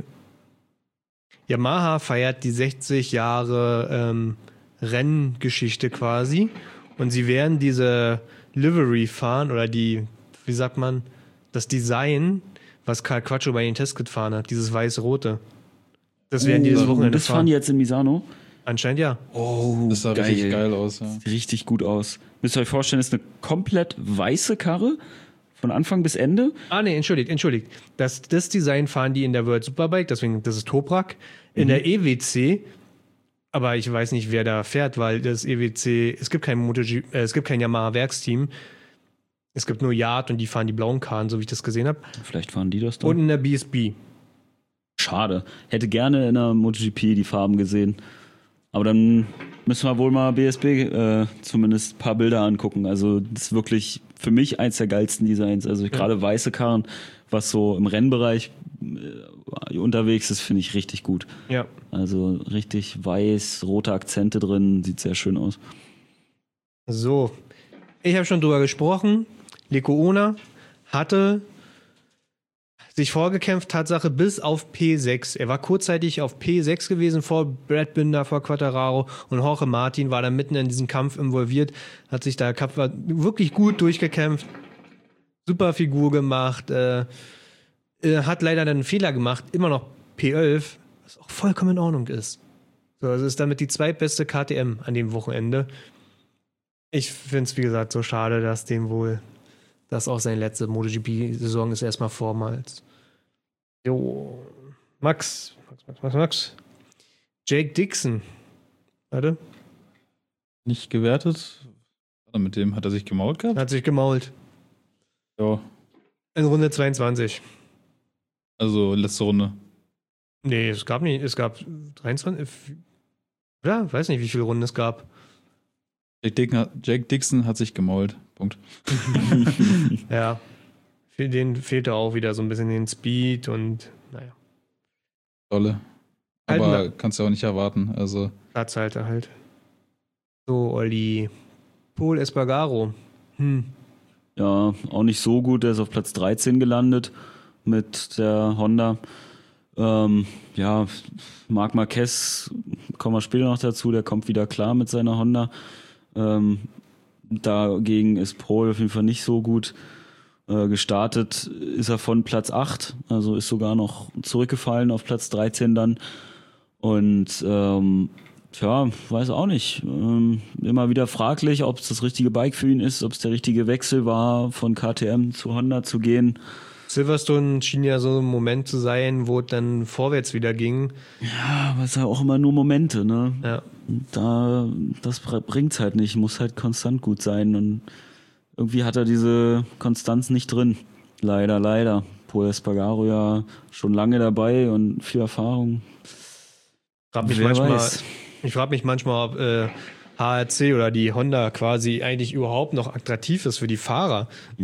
Yamaha feiert die 60 Jahre Renngeschichte quasi und sie werden diese Livery fahren oder die, wie sagt man, das Design, was Cal Crutchlow bei den Tests gefahren hat, dieses weiß-rote. Das werden die dieses Wochenende das fahren die jetzt in Misano? Anscheinend ja. Oh, das sah richtig geil aus. Ja. Sieht richtig gut aus. Müsst ihr euch vorstellen, das ist eine komplett weiße Karre von Anfang bis Ende. Ah, nee, entschuldigt. Das Design fahren die in der World Superbike, deswegen, das ist Toprak. In der EWC, aber ich weiß nicht, wer da fährt, weil das EWC, es gibt kein Yamaha-Werksteam. Es gibt nur Yard und die fahren die blauen Karren, so wie ich das gesehen habe. Vielleicht fahren die das dann. Und in der BSB. Schade. Hätte gerne in der MotoGP die Farben gesehen. Aber dann müssen wir wohl mal BSB zumindest ein paar Bilder angucken. Also das ist wirklich für mich eins der geilsten Designs. Also gerade weiße Karren, was so im Rennbereich unterwegs ist, finde ich richtig gut. Ja. Also richtig weiß, rote Akzente drin, sieht sehr schön aus. So, ich habe schon drüber gesprochen. Lecco Ona hatte sich vorgekämpft, Tatsache, bis auf P6. Er war kurzzeitig auf P6 gewesen, vor Brad Binder, vor Quartararo und Jorge Martin war da mitten in diesen Kampf involviert, hat sich da wirklich gut durchgekämpft, super Figur gemacht, hat leider dann einen Fehler gemacht, immer noch P11, was auch vollkommen in Ordnung ist. So, also ist damit die zweitbeste KTM an dem Wochenende. Ich finde es, wie gesagt, so schade, dass dem wohl das auch seine letzte MotoGP-Saison ist, erstmal vormals. Jo, Max. Jake Dixon. Warte. Nicht gewertet. Mit dem hat er sich gemault gehabt? Hat sich gemault. Ja. In Runde 22. Also letzte Runde. Nee, es gab 23. Ja, weiß nicht, wie viele Runden es gab. Jake Dixon hat sich gemault. Punkt. Ja. Für den fehlte auch wieder so ein bisschen den Speed und naja. Tolle. Aber kannst du auch nicht erwarten. Also. Platzhalter halt. So, Olli. Pol Espargaro. Ja, auch nicht so gut. Der ist auf Platz 13 gelandet mit der Honda. Ja, Marc Marquez, kommen wir später noch dazu, der kommt wieder klar mit seiner Honda. Dagegen ist Pol auf jeden Fall nicht so gut. Gestartet ist er von Platz 8, also ist sogar noch zurückgefallen auf Platz 13 dann. Und weiß auch nicht. Immer wieder fraglich, ob es das richtige Bike für ihn ist, ob es der richtige Wechsel war, von KTM zu Honda zu gehen. Silverstone schien ja so ein Moment zu sein, wo es dann vorwärts wieder ging. Ja, aber es sind ja auch immer nur Momente, ne? Ja. Das bringt's halt nicht, muss halt konstant gut sein und irgendwie hat er diese Konstanz nicht drin. Leider. Pol Espargaro ja schon lange dabei und viel Erfahrung. Ich frage mich manchmal, ob HRC oder die Honda quasi eigentlich überhaupt noch attraktiv ist für die Fahrer.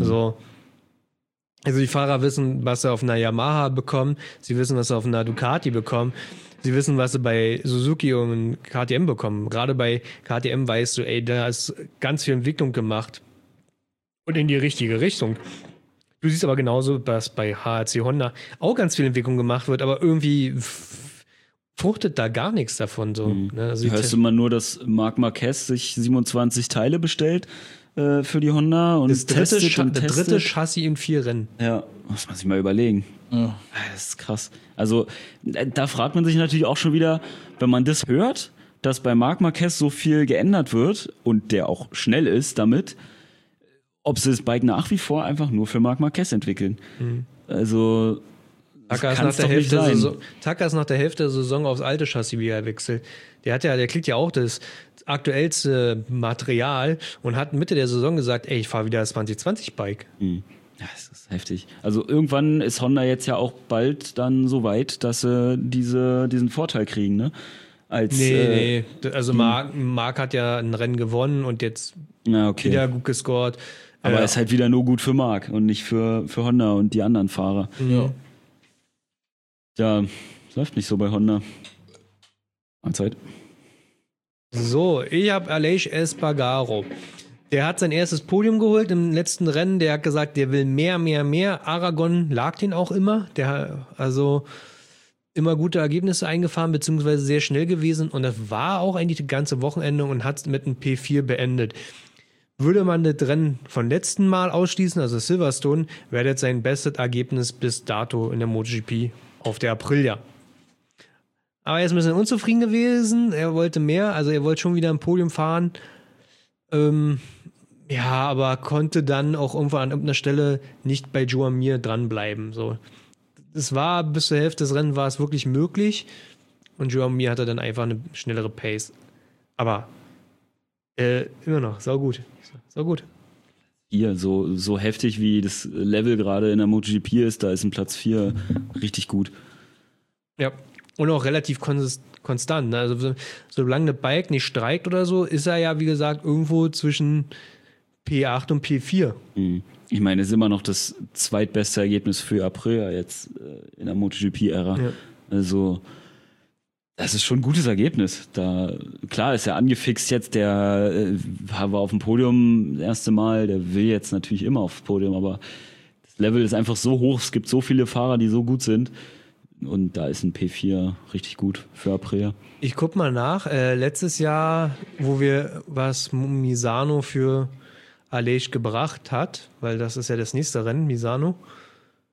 Also die Fahrer wissen, was sie auf einer Yamaha bekommen, sie wissen, was sie auf einer Ducati bekommen, sie wissen, was sie bei Suzuki und KTM bekommen. Gerade bei KTM weißt du, da ist ganz viel Entwicklung gemacht und in die richtige Richtung. Du siehst aber genauso, dass bei HRC Honda auch ganz viel Entwicklung gemacht wird, aber irgendwie fruchtet da gar nichts davon. So. Also hörst du mal nur, dass Marc Marquez sich 27 Teile bestellt für die Honda und das dritte Chassis in 4 Rennen. Ja, muss man sich mal überlegen. Ja. Das ist krass. Also da fragt man sich natürlich auch schon wieder, wenn man das hört, dass bei Marc Marquez so viel geändert wird und der auch schnell ist damit, ob sie das Bike nach wie vor einfach nur für Marc Marquez entwickeln. Also Taka ist nach der Hälfte der Saison aufs alte Chassis wieder wechselt. Der kriegt ja auch das aktuellste Material und hat Mitte der Saison gesagt, ich fahre wieder das 2020-Bike. Ja, das ist heftig. Also irgendwann ist Honda jetzt ja auch bald dann so weit, dass sie diesen Vorteil kriegen, ne? Nee. Also Marc hat ja ein Rennen gewonnen und jetzt wieder gut gescored. Aber ist halt wieder nur gut für Marc und nicht für Honda und die anderen Fahrer. Ja, läuft nicht so bei Honda. Zeit. So, ich habe Aleix Espargaro. Der hat sein erstes Podium geholt im letzten Rennen. Der hat gesagt, der will mehr. Aragon lag den auch immer. Der also immer gute Ergebnisse eingefahren, beziehungsweise sehr schnell gewesen. Und das war auch eigentlich das ganze Wochenende und hat es mit einem P4 beendet. Würde man das Rennen von letzten Mal ausschließen, also Silverstone, wäre das sein bestes Ergebnis bis dato in der MotoGP auf der Aprilia. Aber er ist ein bisschen unzufrieden gewesen. Er wollte mehr, also er wollte schon wieder ein Podium fahren. Aber konnte dann auch irgendwann an irgendeiner Stelle nicht bei Joan Mir dranbleiben. So. Es war bis zur Hälfte des Rennens war es wirklich möglich. Und Joan Mir hatte dann einfach eine schnellere Pace. Aber immer noch, saugut. Hier, so heftig wie das Level gerade in der MotoGP ist, da ist ein Platz 4 richtig gut. Ja. Und auch relativ konstant. Ne? Also solange der Bike nicht streikt oder so, ist er ja, wie gesagt, irgendwo zwischen P8 und P4. Ich meine, es ist immer noch das zweitbeste Ergebnis für Aprilia jetzt in der MotoGP-Ära. Ja. Also, das ist schon ein gutes Ergebnis. Klar ist er angefixt jetzt, der war auf dem Podium das erste Mal, der will jetzt natürlich immer aufs Podium, aber das Level ist einfach so hoch, es gibt so viele Fahrer, die so gut sind. Und da ist ein P4 richtig gut für Aprilia. Ich guck mal nach. Letztes Jahr, was Misano für Aleix gebracht hat, weil das ist ja das nächste Rennen, Misano.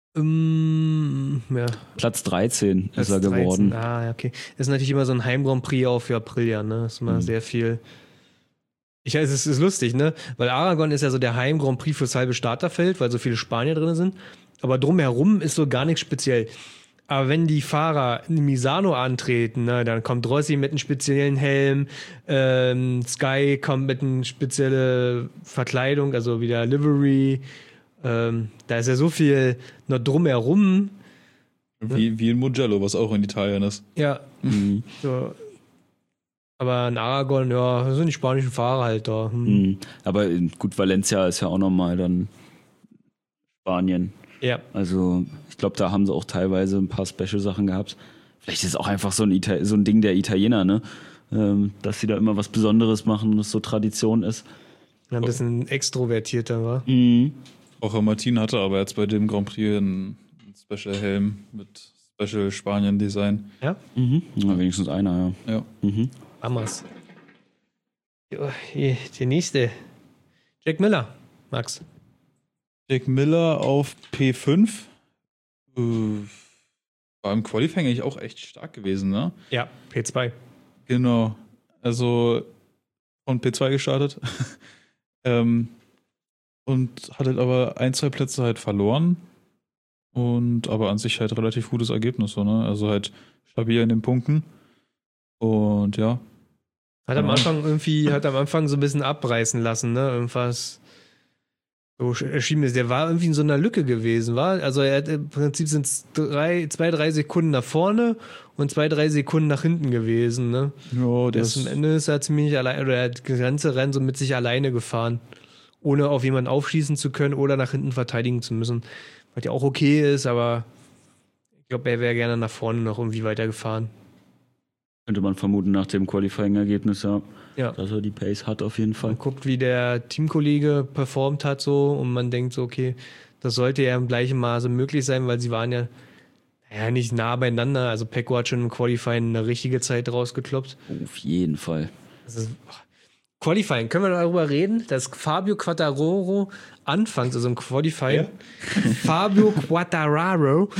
Ja. Platz 13 Platz ist er 13. geworden. Ah, okay. Das ist natürlich immer so ein Heim-Grand Prix auch für Aprilia, ne? Das ist immer sehr viel. Ich weiß, es ist lustig, ne? Weil Aragon ist ja so der Heim-Grand Prix fürs halbe Starterfeld, weil so viele Spanier drin sind. Aber drumherum ist so gar nichts speziell. Aber wenn die Fahrer in Misano antreten, ne, dann kommt Rossi mit einem speziellen Helm, Sky kommt mit einer speziellen Verkleidung, also wieder Livery. Da ist ja so viel noch drumherum. Wie in Mugello, was auch in Italien ist. Ja. So. Aber in Aragon, ja, das sind die spanischen Fahrer halt da. Aber gut, Valencia ist ja auch nochmal dann Spanien. Ja. Also ich glaube, da haben sie auch teilweise ein paar Special-Sachen gehabt. Vielleicht ist es auch einfach so ein Ding der Italiener, ne? Dass sie da immer was Besonderes machen und es so Tradition ist. Ein bisschen extrovertierter war. Auch Martin hatte aber jetzt bei dem Grand Prix einen Special-Helm mit Special-Spanien-Design. Ja? Ja, wenigstens einer, Ja. Amas. Der nächste. Jack Miller, Max. Jack Miller auf P5 war im Qualifying eigentlich auch echt stark gewesen, ne? Ja, P2. Genau. Also von P2 gestartet. Und hat halt aber 1-2 Plätze halt verloren. Und aber an sich halt relativ gutes Ergebnis, so, ne? Also halt stabil in den Punkten. Und ja. Hat am Anfang so ein bisschen abreißen lassen, ne? Irgendwas so erschienen ist. Der war irgendwie in so einer Lücke gewesen, war? Also er hat im Prinzip sind es 2-3 Sekunden nach vorne und 2-3 Sekunden nach hinten gewesen, ne? Ja, Am Ende ist er ziemlich allein, oder er hat das ganze Rennen so mit sich alleine gefahren, ohne auf jemanden aufschießen zu können oder nach hinten verteidigen zu müssen. Was ja auch okay ist, aber ich glaube, er wäre gerne nach vorne noch irgendwie weitergefahren. Könnte man vermuten nach dem Qualifying-Ergebnis, Ja. dass er die Pace hat auf jeden Fall. Man guckt, wie der Teamkollege performt hat so und man denkt so, okay, das sollte ja im gleichen Maße möglich sein, weil sie waren ja nicht nah beieinander. Also Pecco hat schon im Qualifying eine richtige Zeit rausgekloppt. Auf jeden Fall. Qualifying, können wir darüber reden, dass Fabio Quartararo anfangs, also im Qualifying, Fabio Quartararo,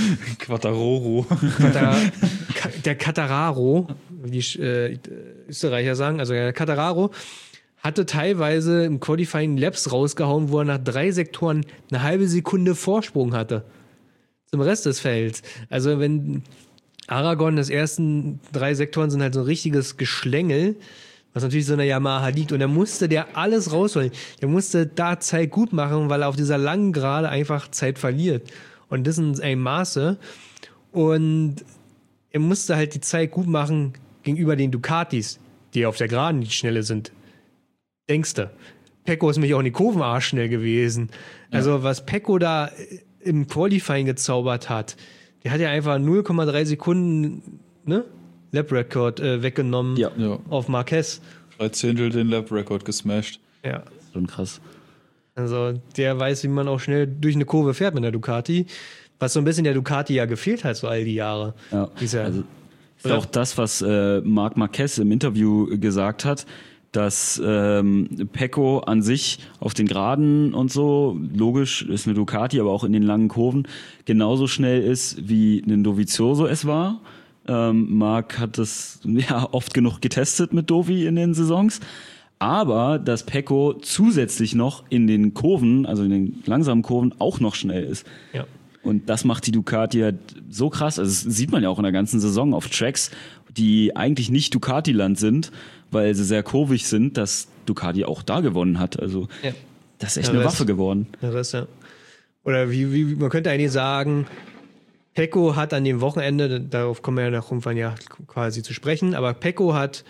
der Quartararo, wie die Österreicher sagen, also der Quartararo, hatte teilweise im Qualifying Laps rausgehauen, wo er nach 3 Sektoren eine halbe Sekunde Vorsprung hatte zum Rest des Felds. Also wenn Aragon, das ersten 3 Sektoren sind halt so ein richtiges Geschlängel, was natürlich so einer Yamaha liegt. Und da musste der alles rausholen. Der musste da Zeit gut machen, weil er auf dieser langen Gerade einfach Zeit verliert. Und das in einem Maße. Und er musste halt die Zeit gut machen gegenüber den Ducatis, die auf der Geraden nicht schnelle sind. Denkste. Pecco ist nämlich auch in die Kurven arschschnell gewesen. Also was Pecco da im Qualifying gezaubert hat, der hat ja einfach 0,3 Sekunden, ne? Lap-Record weggenommen auf Marquez. 3/10 den Lap-Record gesmashed. Ja. Schon krass. Also der weiß, wie man auch schnell durch eine Kurve fährt mit der Ducati. Was so ein bisschen der Ducati ja gefehlt hat, so all die Jahre. Ja. Also ist auch das, was Marc Marquez im Interview gesagt hat, dass Pecco an sich auf den Geraden und so, logisch ist eine Ducati, aber auch in den langen Kurven genauso schnell ist, wie ein Dovizioso es war. Marc hat das oft genug getestet mit Dovi in den Saisons. Aber dass Pecco zusätzlich noch in den Kurven, also in den langsamen Kurven, auch noch schnell ist. Ja. Und das macht die Ducati halt so krass. Also das sieht man ja auch in der ganzen Saison auf Tracks, die eigentlich nicht Ducati-Land sind, weil sie sehr kurvig sind, dass Ducati auch da gewonnen hat. Also das ist echt eine Waffe geworden. Der Rest, ja. Oder wie man könnte eigentlich sagen, Pecco hat an dem Wochenende, darauf kommen wir ja noch irgendwann quasi zu sprechen, aber Pecco hat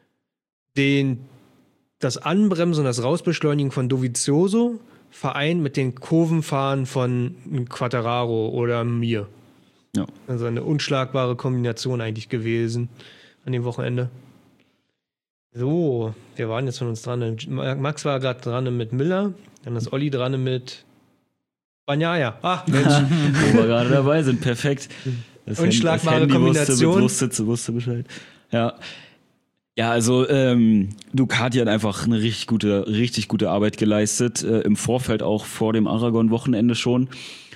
das Anbremsen und das Rausbeschleunigen von Dovizioso vereint mit den Kurvenfahren von Quartararo oder mir. Ja. Also eine unschlagbare Kombination eigentlich gewesen an dem Wochenende. So, wir waren jetzt von uns dran. Max war gerade dran mit Miller, dann ist Olli dran mit Bagnaia. Ah, Mensch. Wo wir gerade dabei sind, perfekt. Das Unschlagbare Kombination. Wusste Bescheid. Ja. Ja, also Ducati hat einfach eine richtig gute Arbeit geleistet, im Vorfeld auch vor dem Aragon-Wochenende schon.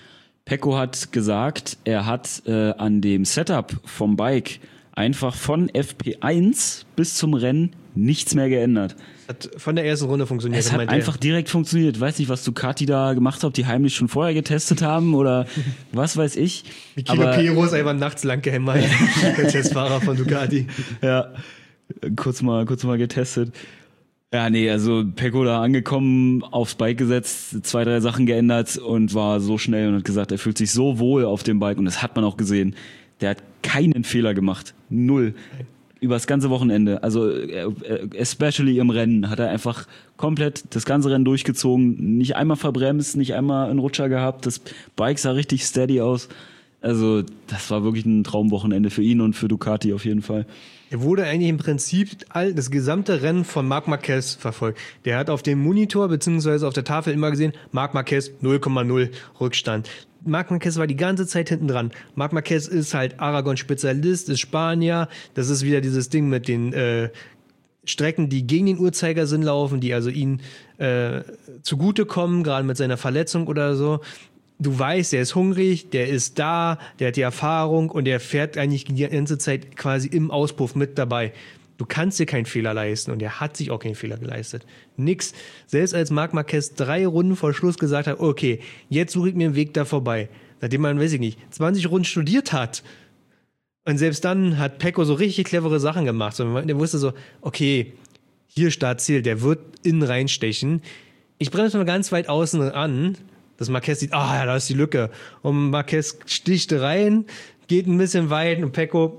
Pecco hat gesagt, er hat an dem Setup vom Bike einfach von FP1 bis zum Rennen nichts mehr geändert. Hat von der ersten Runde funktioniert. Es hat einfach direkt funktioniert. Ich weiß nicht, was Ducati da gemacht hat, ob die heimlich schon vorher getestet haben oder was weiß ich. Michele Pero ist einfach nachts lang gehämmert, der Testfahrer von Ducati. Ja, kurz mal getestet. Ja, nee, also Pecco da angekommen, aufs Bike gesetzt, 2, 3 Sachen geändert und war so schnell und hat gesagt, er fühlt sich so wohl auf dem Bike und das hat man auch gesehen. Der hat keinen Fehler gemacht. 0. Über das ganze Wochenende. Also especially im Rennen hat er einfach komplett das ganze Rennen durchgezogen. Nicht einmal verbremst, nicht einmal einen Rutscher gehabt. Das Bike sah richtig steady aus. Also das war wirklich ein Traumwochenende für ihn und für Ducati auf jeden Fall. Er wurde eigentlich im Prinzip das gesamte Rennen von Marc Marquez verfolgt. Der hat auf dem Monitor bzw. auf der Tafel immer gesehen, Marc Marquez 0,0 Rückstand. Marc Marquez war die ganze Zeit hinten dran. Marc Marquez ist halt Aragon-Spezialist, ist Spanier. Das ist wieder dieses Ding mit den Strecken, die gegen den Uhrzeigersinn laufen, die also ihm zugutekommen, gerade mit seiner Verletzung oder so. Du weißt, der ist hungrig, der ist da, der hat die Erfahrung und der fährt eigentlich die ganze Zeit quasi im Auspuff mit dabei. Du kannst dir keinen Fehler leisten und er hat sich auch keinen Fehler geleistet. Nix. Selbst als Marc Marquez 3 Runden vor Schluss gesagt hat, okay, jetzt suche ich mir einen Weg da vorbei. Nachdem man, weiß ich nicht, 20 Runden studiert hat. Und selbst dann hat Pecco so richtig clevere Sachen gemacht. Und der wusste so, okay, hier Startziel, der wird innen reinstechen. Ich bremse mal ganz weit außen an, dass Marquez sieht, ja, da ist die Lücke. Und Marquez sticht rein, geht ein bisschen weit und Pecco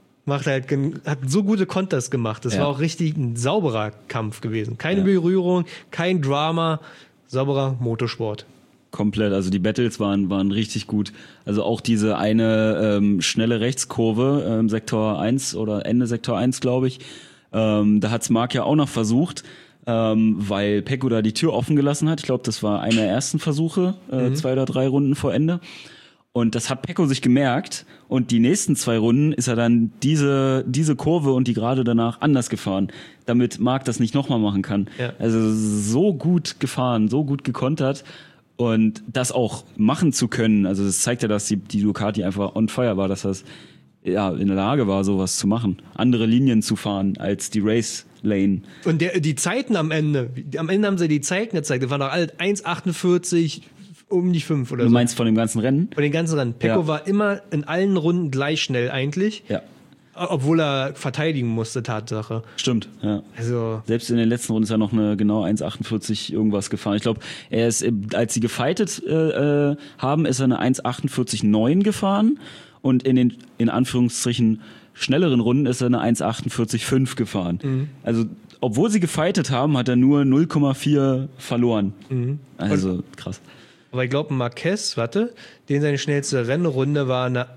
hat so gute Konters gemacht. Das war auch richtig ein sauberer Kampf gewesen. Keine Berührung, kein Drama, sauberer Motorsport. Komplett, also die Battles waren richtig gut. Also auch diese eine schnelle Rechtskurve, Sektor 1 oder Ende Sektor 1, glaube ich. Da hat's Marc ja auch noch versucht, weil Pecco da die Tür offen gelassen hat. Ich glaube, das war einer der ersten Versuche, 2 oder 3 Runden vor Ende. Und das hat Pecco sich gemerkt und die nächsten 2 Runden ist er dann diese Kurve und die gerade danach anders gefahren, damit Marc das nicht nochmal machen kann. Ja. Also so gut gefahren, so gut gekontert und das auch machen zu können. Also das zeigt ja, dass die Ducati einfach on fire war, dass das in der Lage war, sowas zu machen. Andere Linien zu fahren als die Race Lane. Und die Zeiten am Ende haben sie die Zeiten gezeigt, das waren doch alle 1,48 um die 5 oder so. Du meinst von dem ganzen Rennen? Von den ganzen Rennen. Pecco war immer in allen Runden gleich schnell eigentlich. Ja. Obwohl er verteidigen musste, Tatsache. Stimmt, ja. Also selbst in den letzten Runden ist er noch eine genau 1,48 irgendwas gefahren. Ich glaube, er ist, als sie gefightet haben, ist er eine 1,48,9 gefahren und in den, in Anführungsstrichen, schnelleren Runden ist er eine 1,48,5 gefahren. Mhm. Also obwohl sie gefightet haben, hat er nur 0,4 verloren. Mhm. Also krass. Aber ich glaube, Marquez, den seine schnellste Rennrunde war eine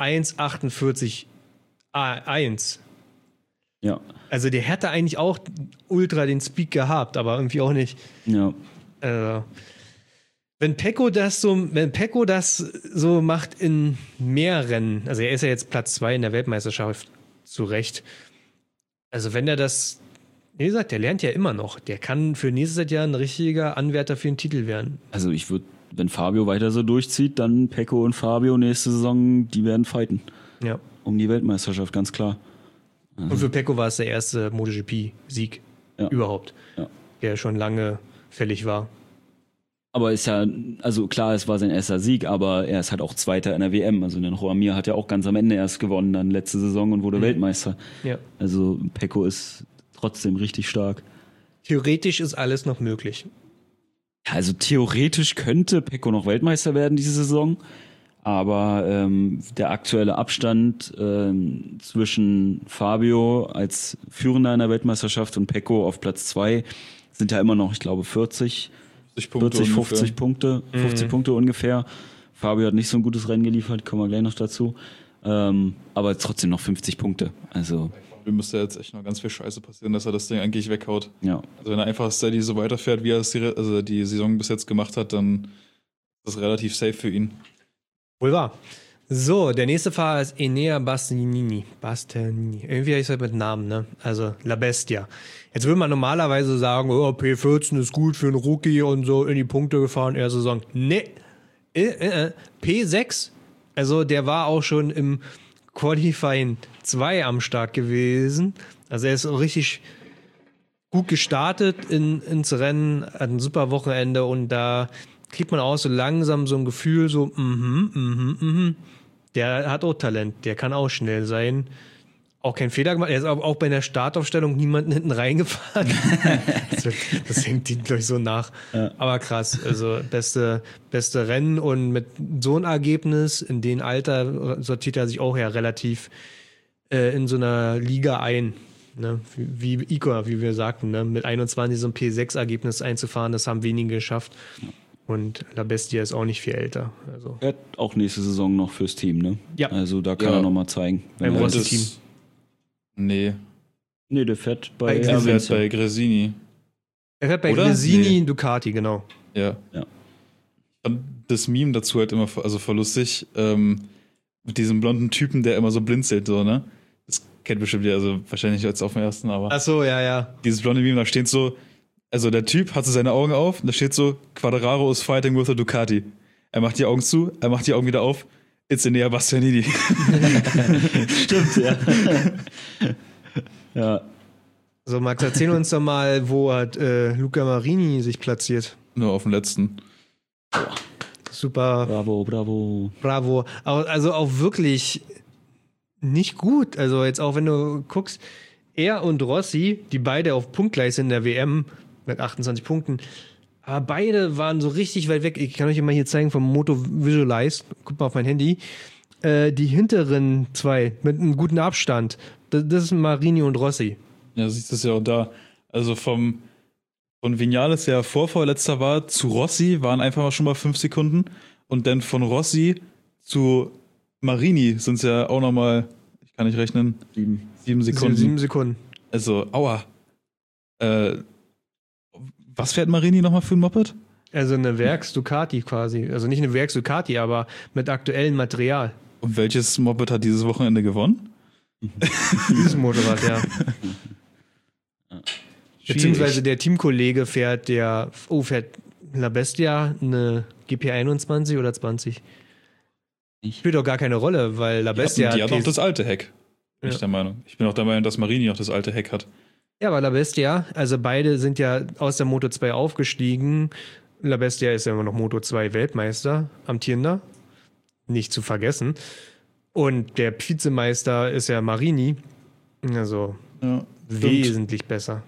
1,48,1. Ja. Also der hätte eigentlich auch ultra den Speed gehabt, aber irgendwie auch nicht. Ja. Wenn Pecco das so macht in mehr Rennen, also er ist ja jetzt Platz 2 in der Weltmeisterschaft, zu Recht. Also wenn er das, wie gesagt, der lernt ja immer noch. Der kann für nächstes Jahr ein richtiger Anwärter für den Titel werden. Also ich würde, wenn Fabio weiter so durchzieht, dann Pecco und Fabio nächste Saison, die werden fighten. Ja. Um die Weltmeisterschaft, ganz klar. Und für Pecco war es der erste MotoGP-Sieg überhaupt, der schon lange fällig war. Aber ist ja, also klar, es war sein erster Sieg, aber er ist halt auch Zweiter in der WM. Also den Juan Mir hat ja auch ganz am Ende erst gewonnen, dann letzte Saison und wurde Weltmeister. Ja. Also Pecco ist trotzdem richtig stark. Theoretisch ist alles noch möglich. Ja, also theoretisch könnte Pecco noch Weltmeister werden diese Saison, aber der aktuelle Abstand zwischen Fabio als Führender in der Weltmeisterschaft und Pecco auf Platz 2 sind ja immer noch, ich glaube, 50 Punkte ungefähr. Fabio hat nicht so ein gutes Rennen geliefert, kommen wir gleich noch dazu. Aber trotzdem noch 50 Punkte. Also Fabio müsste jetzt echt noch ganz viel Scheiße passieren, dass er das Ding eigentlich weghaut. Ja. Also wenn er einfach steady so weiterfährt, wie er es die Saison bis jetzt gemacht hat, dann ist das relativ safe für ihn. Wohl wahr. So, der nächste Fahrer ist Enea Bastianini. Irgendwie heißt er mit Namen, ne? Also La Bestia. Jetzt würde man normalerweise sagen, P14 ist gut für einen Rookie und so in die Punkte gefahren in der Saison. Nee, P6. Also der war auch schon im Qualifying 2 am Start gewesen. Also er ist auch richtig gut gestartet ins Rennen, hat ein super Wochenende und da kriegt man auch so langsam so ein Gefühl, so, der hat auch Talent, der kann auch schnell sein. Auch kein Fehler gemacht, er ist auch bei der Startaufstellung niemanden hinten reingefahren. das hängt ihm, glaube ich, so nach. Ja. Aber krass, also beste Rennen und mit so einem Ergebnis, in dem Alter sortiert er sich auch ja relativ in so einer Liga ein. Ne? Wie Igor, wie wir sagten, ne? Mit 21 so ein P6-Ergebnis einzufahren, das haben wenige geschafft. Ja. Und La Bestia ist auch nicht viel älter. Also. Er hat auch nächste Saison noch fürs Team, ne? Ja. Also da kann er nochmal zeigen. Beim Rossi-Team. Nee, der fährt bei Gresini. Er fährt bei Gresini Ducati, genau. Ja. Ich fand das Meme dazu halt immer voll lustig. Mit diesem blonden Typen, der immer so blinzelt, so, ne? Das kennt bestimmt jeder, also wahrscheinlich jetzt auf dem ersten, aber. Ach so, ja. Dieses blonde Meme, da steht so, also der Typ hat so seine Augen auf, und da steht so, Quartararo is fighting with a Ducati. Er macht die Augen zu, er macht die Augen wieder auf. It's Enea Bastianini. Stimmt, ja. Ja. So, Max, erzähl uns doch mal, wo hat Luca Marini sich platziert? Nur auf dem letzten. Super. Bravo. Also auch wirklich nicht gut. Also jetzt auch, wenn du guckst, er und Rossi, die beide auf Punktgleich sind in der WM mit 28 Punkten, aber beide waren so richtig weit weg. Ich kann euch mal hier zeigen vom Moto Visualize. Guckt mal auf mein Handy. Die hinteren zwei mit einem guten Abstand. Das sind Marini und Rossi. Ja, siehst du es ja auch da. Also von Viñales, der vorletzter war, zu Rossi waren einfach mal schon mal 5 Sekunden. Und dann von Rossi zu Marini sind es ja auch nochmal, ich kann nicht rechnen, 7 Sekunden. 7 Sekunden. Also, aua. Was fährt Marini nochmal für ein Moped? Also eine Werks-Ducati quasi. Also nicht eine Werks-Ducati, aber mit aktuellem Material. Und welches Moped hat dieses Wochenende gewonnen? Dieses Motorrad, ja. Beziehungsweise der Teamkollege fährt La Bestia eine GP21 oder 20. Spielt doch gar keine Rolle, weil La Bestia die hat auch das alte Heck. Bin ich der Meinung. Ich bin auch der Meinung, dass Marini auch das alte Heck hat. Ja, aber La Bestia, also beide sind ja aus der Moto 2 aufgestiegen. La Bestia ist ja immer noch Moto 2 Weltmeister, amtierender. Nicht zu vergessen. Und der Vizemeister ist ja Marini. Also wesentlich besser.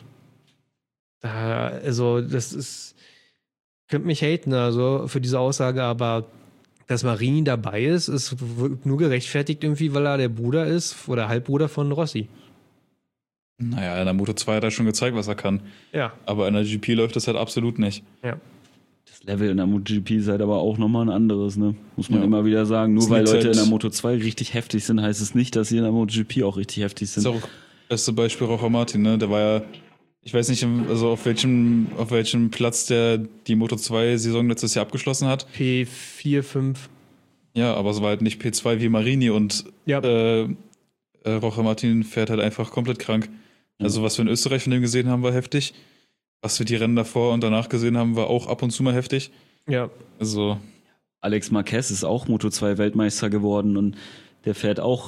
Also das ist, könnt mich haten, also für diese Aussage, aber dass Marini dabei ist nur gerechtfertigt irgendwie, weil er der Bruder ist oder Halbbruder von Rossi. Naja, in der Moto 2 hat er schon gezeigt, was er kann. Ja. Aber in der GP läuft das halt absolut nicht. Ja. Das Level in der MotoGP ist halt aber auch nochmal ein anderes, ne? Muss man immer wieder sagen. Nur weil Leute in der Moto 2 richtig heftig sind, heißt es nicht, dass sie in der MotoGP auch richtig heftig sind. Das ist auch das beste Beispiel Rocher Martin, ne? Der war ja, ich weiß nicht, also auf welchem Platz der die Moto 2-Saison letztes Jahr abgeschlossen hat. P4, 5. Ja, aber es war halt nicht P2 wie Marini und Rocher Martin fährt halt einfach komplett krank. Also was wir in Österreich von dem gesehen haben, war heftig. Was wir die Rennen davor und danach gesehen haben, war auch ab und zu mal heftig. Ja. Also Alex Marquez ist auch Moto 2 Weltmeister geworden und der fährt auch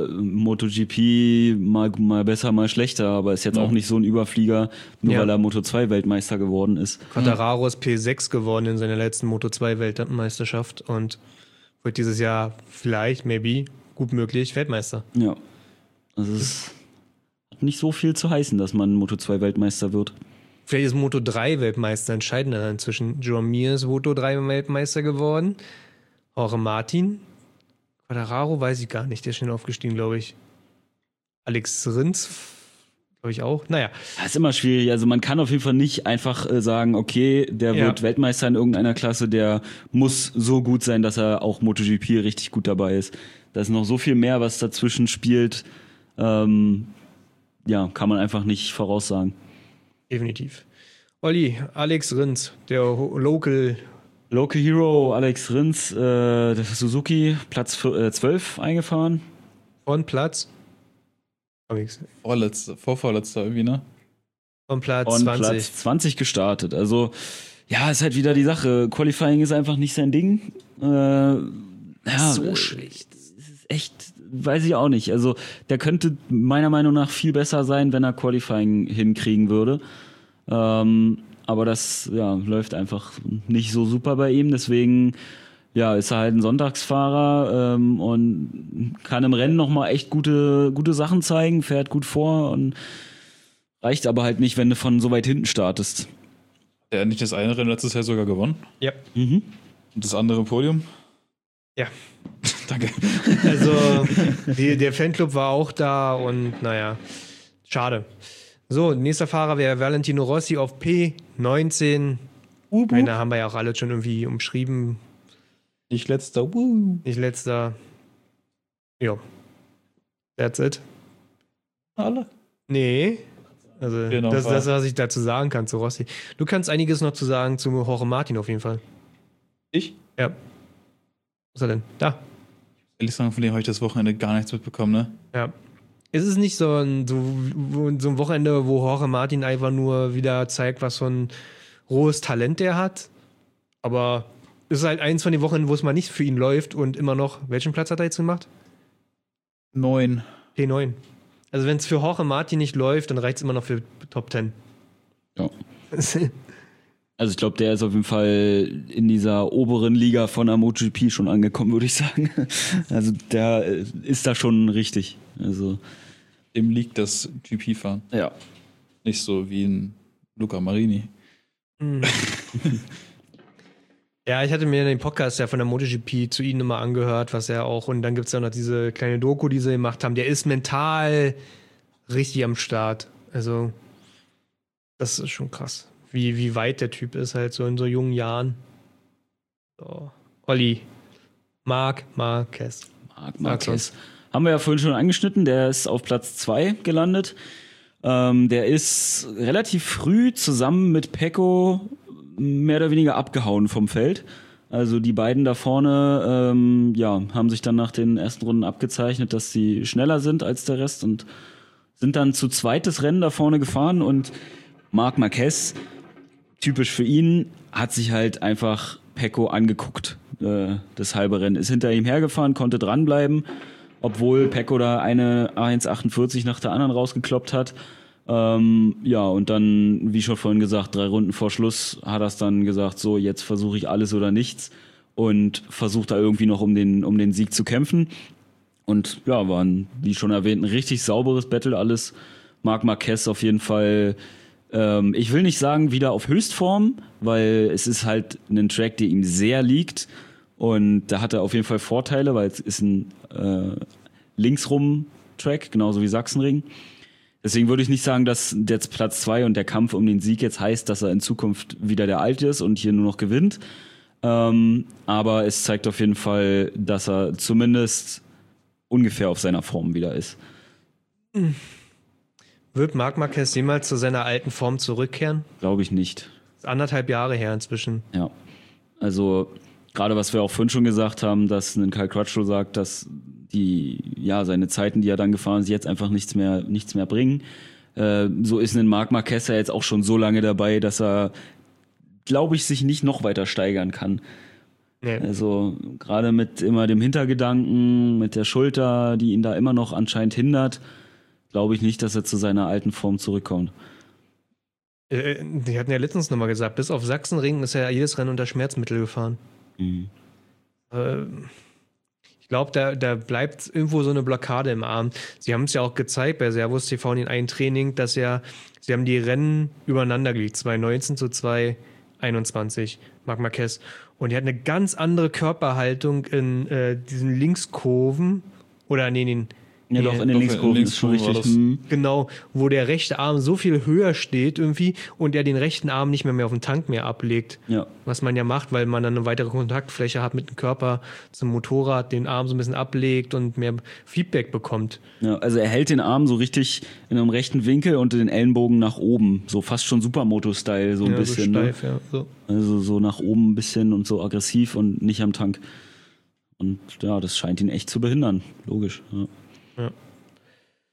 MotoGP mal besser, mal schlechter, aber ist jetzt auch nicht so ein Überflieger, nur weil er Moto 2 Weltmeister geworden ist. Quartararo ist P6 geworden in seiner letzten Moto 2 Weltmeisterschaft und wird dieses Jahr vielleicht, maybe, gut möglich Weltmeister. Ja. Also es hat nicht so viel zu heißen, dass man Moto 2 Weltmeister wird. Vielleicht ist Moto 3 Weltmeister entscheidender inzwischen. Joan Mir ist Moto 3 Weltmeister geworden. Jorge Martin. Quartararo weiß ich gar nicht, der ist schon aufgestiegen, glaube ich. Alex Rins, glaube ich auch. Naja. Das ist immer schwierig. Also man kann auf jeden Fall nicht einfach sagen, okay, der wird Weltmeister in irgendeiner Klasse, der muss so gut sein, dass er auch MotoGP richtig gut dabei ist. Da ist noch so viel mehr, was dazwischen spielt. Kann man einfach nicht voraussagen. Definitiv. Olli, Alex Rins, der Local Hero Alex Rins, der Suzuki, Platz 12 eingefahren. Von Platz? Vorvorletzter irgendwie, ne? Von Platz 20. Platz 20 gestartet. Also Ja, ist halt wieder die Sache. Qualifying ist einfach nicht sein Ding. So schlecht. Ist echt, weiß ich auch nicht. Also der könnte meiner Meinung nach viel besser sein, wenn er Qualifying hinkriegen würde. Aber das läuft einfach nicht so super bei ihm. Deswegen ist er halt ein Sonntagsfahrer und kann im Rennen nochmal echt gute Sachen zeigen, fährt gut vor und reicht aber halt nicht, wenn du von so weit hinten startest. Der hat nicht das eine Rennen letztes Jahr sogar gewonnen? Ja. Und das andere Podium? Ja. Danke. Also, der Fanclub war auch da und naja, schade. So, nächster Fahrer wäre Valentino Rossi auf P19. Da haben wir ja auch alle schon irgendwie umschrieben. Nicht letzter. Nicht letzter. Ja. That's it. Alle? Nee. Also, das ist das, was ich dazu sagen kann zu Rossi. Du kannst einiges noch zu sagen zu Jorge Martin auf jeden Fall. Ich? Ja. Was ist er denn? Da. Ehrlich sagen, von dem habe ich das Wochenende gar nichts mitbekommen, ne? Ja. Ist es nicht so ein Wochenende, wo Jorge Martin einfach nur wieder zeigt, was für ein rohes Talent der hat? Aber es ist halt eins von den Wochenenden, wo es mal nicht für ihn läuft und immer noch. Welchen Platz hat er jetzt gemacht? 9. P9. Also wenn es für Jorge Martin nicht läuft, dann reicht es immer noch für Top 10. Ja. Also ich glaube, der ist auf jeden Fall in dieser oberen Liga von der MotoGP schon angekommen, würde ich sagen. Also der ist da schon richtig. Also dem liegt das GP-Fahren. Ja. Nicht so wie ein Luca Marini. Ja, ich hatte mir den Podcast ja von der MotoGP zu ihnen immer angehört, was er auch, und dann gibt es ja noch diese kleine Doku, die sie gemacht haben. Der ist mental richtig am Start. Also, das ist schon krass, wie weit der Typ ist, halt so in so jungen Jahren. So. Olli. Marquez. Haben wir ja vorhin schon angeschnitten, der ist auf Platz 2 gelandet. Der ist relativ früh zusammen mit Pecco mehr oder weniger abgehauen vom Feld. Also die beiden da vorne haben sich dann nach den ersten Runden abgezeichnet, dass sie schneller sind als der Rest und sind dann zu zweit das Rennen da vorne gefahren. Und Marc Marquez, typisch für ihn, hat sich halt einfach Pecco angeguckt. Das halbe Rennen ist hinter ihm hergefahren, konnte dranbleiben, obwohl Pecco da eine 1,48 nach der anderen rausgekloppt hat. Und dann, wie schon vorhin gesagt, 3 Runden vor Schluss hat er es dann gesagt, so jetzt versuche ich alles oder nichts und versucht da irgendwie noch um den Sieg zu kämpfen. Und ja, war wie schon erwähnt, ein richtig sauberes Battle alles. Marc Marquez auf jeden Fall, ich will nicht sagen wieder auf Höchstform, weil es ist halt ein Track, der ihm sehr liegt und da hat er auf jeden Fall Vorteile, weil es ist ein Linksrum-Track, genauso wie Sachsenring. Deswegen würde ich nicht sagen, dass jetzt Platz 2 und der Kampf um den Sieg jetzt heißt, dass er in Zukunft wieder der Alte ist und hier nur noch gewinnt. Aber es zeigt auf jeden Fall, dass er zumindest ungefähr auf seiner Form wieder ist. Wird Marc Marquez jemals zu seiner alten Form zurückkehren? Glaube ich nicht. Das ist 1,5 Jahre her inzwischen. Ja, also gerade was wir auch vorhin schon gesagt haben, dass ein Kyle Crutchlow sagt, dass seine Zeiten, die er dann gefahren ist, jetzt einfach nichts mehr bringen. So ist ein Marc Marquez ja jetzt auch schon so lange dabei, dass er, glaube ich, sich nicht noch weiter steigern kann. Nee. Also gerade mit immer dem Hintergedanken, mit der Schulter, die ihn da immer noch anscheinend hindert, glaube ich nicht, dass er zu seiner alten Form zurückkommt. Die hatten ja letztens nochmal gesagt, bis auf Sachsenring ist er jedes Rennen unter Schmerzmittel gefahren. Mhm. Ich glaube, da bleibt irgendwo so eine Blockade im Arm. Sie haben es ja auch gezeigt bei Servus TV in einem Training, dass sie haben die Rennen übereinander gelegt, 2019 zu 2021, Marc Marquez. Und er hat eine ganz andere Körperhaltung in diesen Linkskurven oder in den Linkskurven ist schon richtig. Genau, wo der rechte Arm so viel höher steht irgendwie und er den rechten Arm nicht mehr auf den Tank mehr ablegt. Ja. Was man ja macht, weil man dann eine weitere Kontaktfläche hat mit dem Körper zum Motorrad, den Arm so ein bisschen ablegt und mehr Feedback bekommt. Ja, also er hält den Arm so richtig in einem rechten Winkel und den Ellenbogen nach oben. So fast schon Supermoto-Style, so ein bisschen. So steif, ne? So. Also so nach oben ein bisschen und so aggressiv und nicht am Tank. Und ja, das scheint ihn echt zu behindern. Logisch, ja. Ja.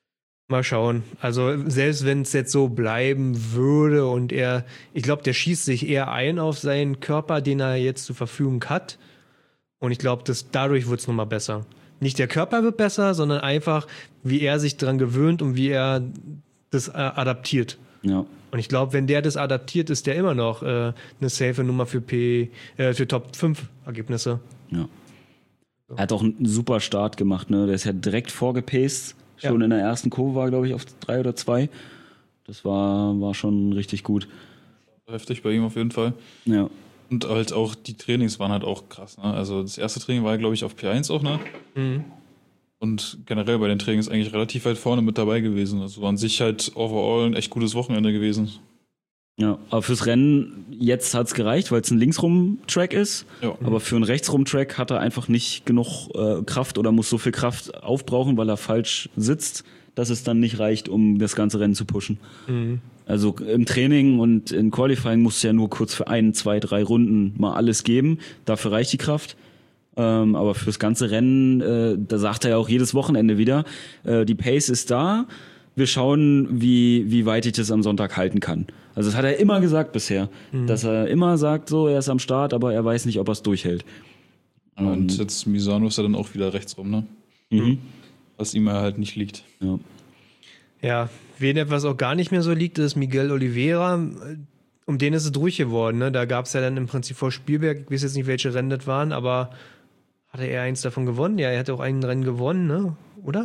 Mal schauen. Also selbst wenn es jetzt so bleiben würde und ich glaube, der schießt sich eher ein auf seinen Körper, den er jetzt zur Verfügung hat. Und ich glaube, dadurch wird es nochmal besser. Nicht der Körper wird besser, sondern einfach, wie er sich dran gewöhnt und wie er das adaptiert. Ja. Und ich glaube, wenn der das adaptiert, ist der immer noch eine safe Nummer für Top 5 Ergebnisse. Ja. Er hat auch einen super Start gemacht, ne? Der ist ja direkt vorgepaced. Schon in der ersten Kurve war, glaube ich, auf 3 oder 2. Das war schon richtig gut. Heftig bei ihm auf jeden Fall. Ja. Und halt auch die Trainings waren halt auch krass. Ne? Also das erste Training war, glaube ich, auf P1 auch, ne? Mhm. Und generell bei den Trainings eigentlich relativ weit vorne mit dabei gewesen. Also an sich halt overall ein echt gutes Wochenende gewesen. Ja, aber fürs Rennen jetzt hat's gereicht, weil es ein Linksrum-Track ist. Ja. Aber für einen Rechtsrum-Track hat er einfach nicht genug Kraft oder muss so viel Kraft aufbrauchen, weil er falsch sitzt, dass es dann nicht reicht, um das ganze Rennen zu pushen. Mhm. Also im Training und in Qualifying musst du ja nur kurz für 1, 2, 3 Runden mal alles geben. Dafür reicht die Kraft. Aber fürs ganze Rennen, da sagt er ja auch jedes Wochenende wieder, die Pace ist da. Wir schauen, wie weit ich das am Sonntag halten kann. Also das hat er immer gesagt bisher, dass er immer sagt, so, er ist am Start, aber er weiß nicht, ob er es durchhält. Und jetzt Misano ist ja dann auch wieder rechts rum, ne? Mhm. Was ihm halt nicht liegt. Ja. Ja, wen etwas auch gar nicht mehr so liegt, ist Miguel Oliveira. Um den ist es ruhig geworden. Ne? Da gab es ja dann im Prinzip vor Spielberg, ich weiß jetzt nicht, welche Rennen das waren, aber hatte er eins davon gewonnen? Ja, er hatte auch ein Rennen gewonnen, ne? Oder?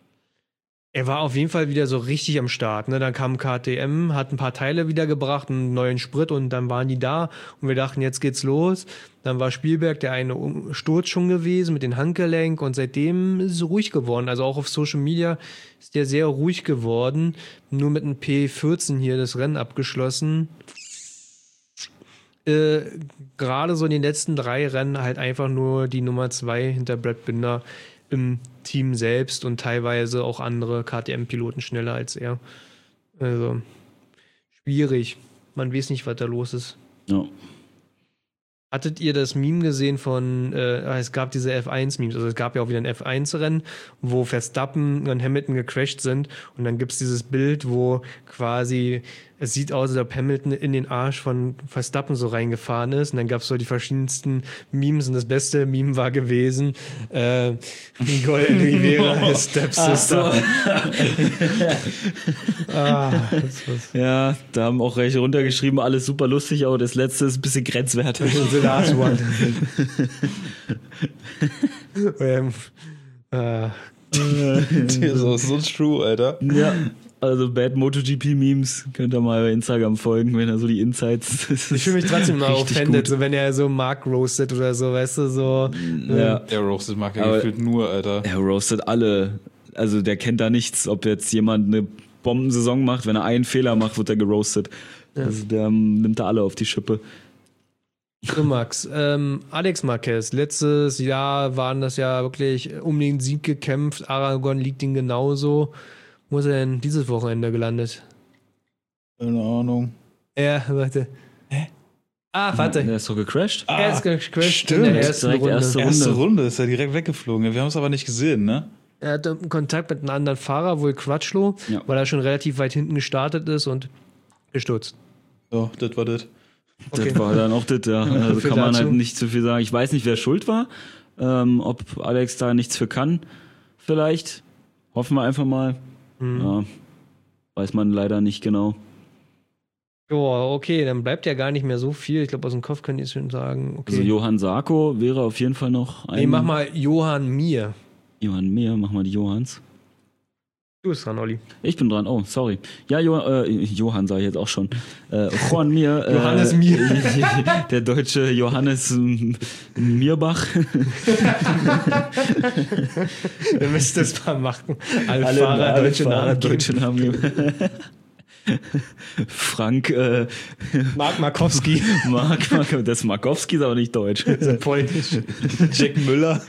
Er war auf jeden Fall wieder so richtig am Start. Ne? Dann kam KTM, hat ein paar Teile wiedergebracht, einen neuen Sprit und dann waren die da und wir dachten, jetzt geht's los. Dann war Spielberg der eine Sturz schon gewesen mit dem Handgelenk und seitdem ist es ruhig geworden. Also auch auf Social Media ist der sehr ruhig geworden. Nur mit einem P14 hier das Rennen abgeschlossen. Gerade so in den letzten 3 Rennen halt einfach nur die Nummer 2 hinter Brad Binder im Team selbst und teilweise auch andere KTM-Piloten schneller als er. Also schwierig. Man weiß nicht, was da los ist. Ja. Hattet ihr das Meme gesehen von, es gab diese F1-Memes, also es gab ja auch wieder ein F1-Rennen, wo Verstappen und Hamilton gecrashed sind und dann gibt es dieses Bild, wo quasi, es sieht aus, als ob Hamilton in den Arsch von Verstappen so reingefahren ist und dann gab es so die verschiedensten Memes und das beste Meme war gewesen, Miguel Oliveira, his stepsister. Ja, da haben auch welche runtergeschrieben, alles super lustig, aber das letzte ist ein bisschen grenzwertig. The last one. Das ist so true, Alter. Ja, also Bad MotoGP-Memes könnt ihr mal bei Instagram folgen, wenn er so die Insights... Ich fühle mich trotzdem mal richtig offended, gut. so wenn er so Mark roastet oder so, weißt du, so. Ja. Der roastet mag ja Aber- gefühlt nur, Alter. Er roastet alle. Also der kennt da nichts, ob jetzt jemand eine Bombensaison macht. Wenn er einen Fehler macht, wird er geroastet. Ja. Also der nimmt da alle auf die Schippe. So, Max, Alex Marquez, letztes Jahr waren das ja wirklich um den Sieg gekämpft. Aragon liegt ihm genauso. Wo ist er denn dieses Wochenende gelandet? Keine Ahnung. Ja, warte. Warte. Der ist doch gecrashed. Er ist gecrashed stimmt. in der ersten Direkt Runde. erste Erste Runde ist er direkt weggeflogen. Wir haben es aber nicht gesehen, ne? Er hatte Kontakt mit einem anderen Fahrer, wohl Crutchlow, Ja. weil er schon relativ weit hinten gestartet ist und gestürzt. So, das war das. Okay. Das war dann auch das, ja. Also Viel kann man dazu. halt nicht zu viel sagen. Ich weiß nicht, wer schuld war. Ob Alex da nichts für kann. Vielleicht. Hoffen wir einfach mal. Ja. Weiß man leider nicht genau. Ja, okay, dann bleibt ja gar nicht mehr so viel. Ich glaube, aus dem Kopf könnt ihr es schon sagen. Okay. Also Johann Sarko wäre auf jeden Fall noch ein... Nee, mach mal Johann Mir. Johann Mehr, mach mal die Johanns. Du bist dran, Olli. Ich bin dran, oh, sorry. Ja, Johann sage ich jetzt auch schon. Juan Mir. Johannes Mir. Der deutsche Johannes Mirbach. Wir müssen das mal machen. Alle Fahrer deutsche Namen geben. deutsche Namen geben. Frank Mark Markowski. Mark, das Markowski ist aber nicht deutsch. Polnisch. Jack Müller.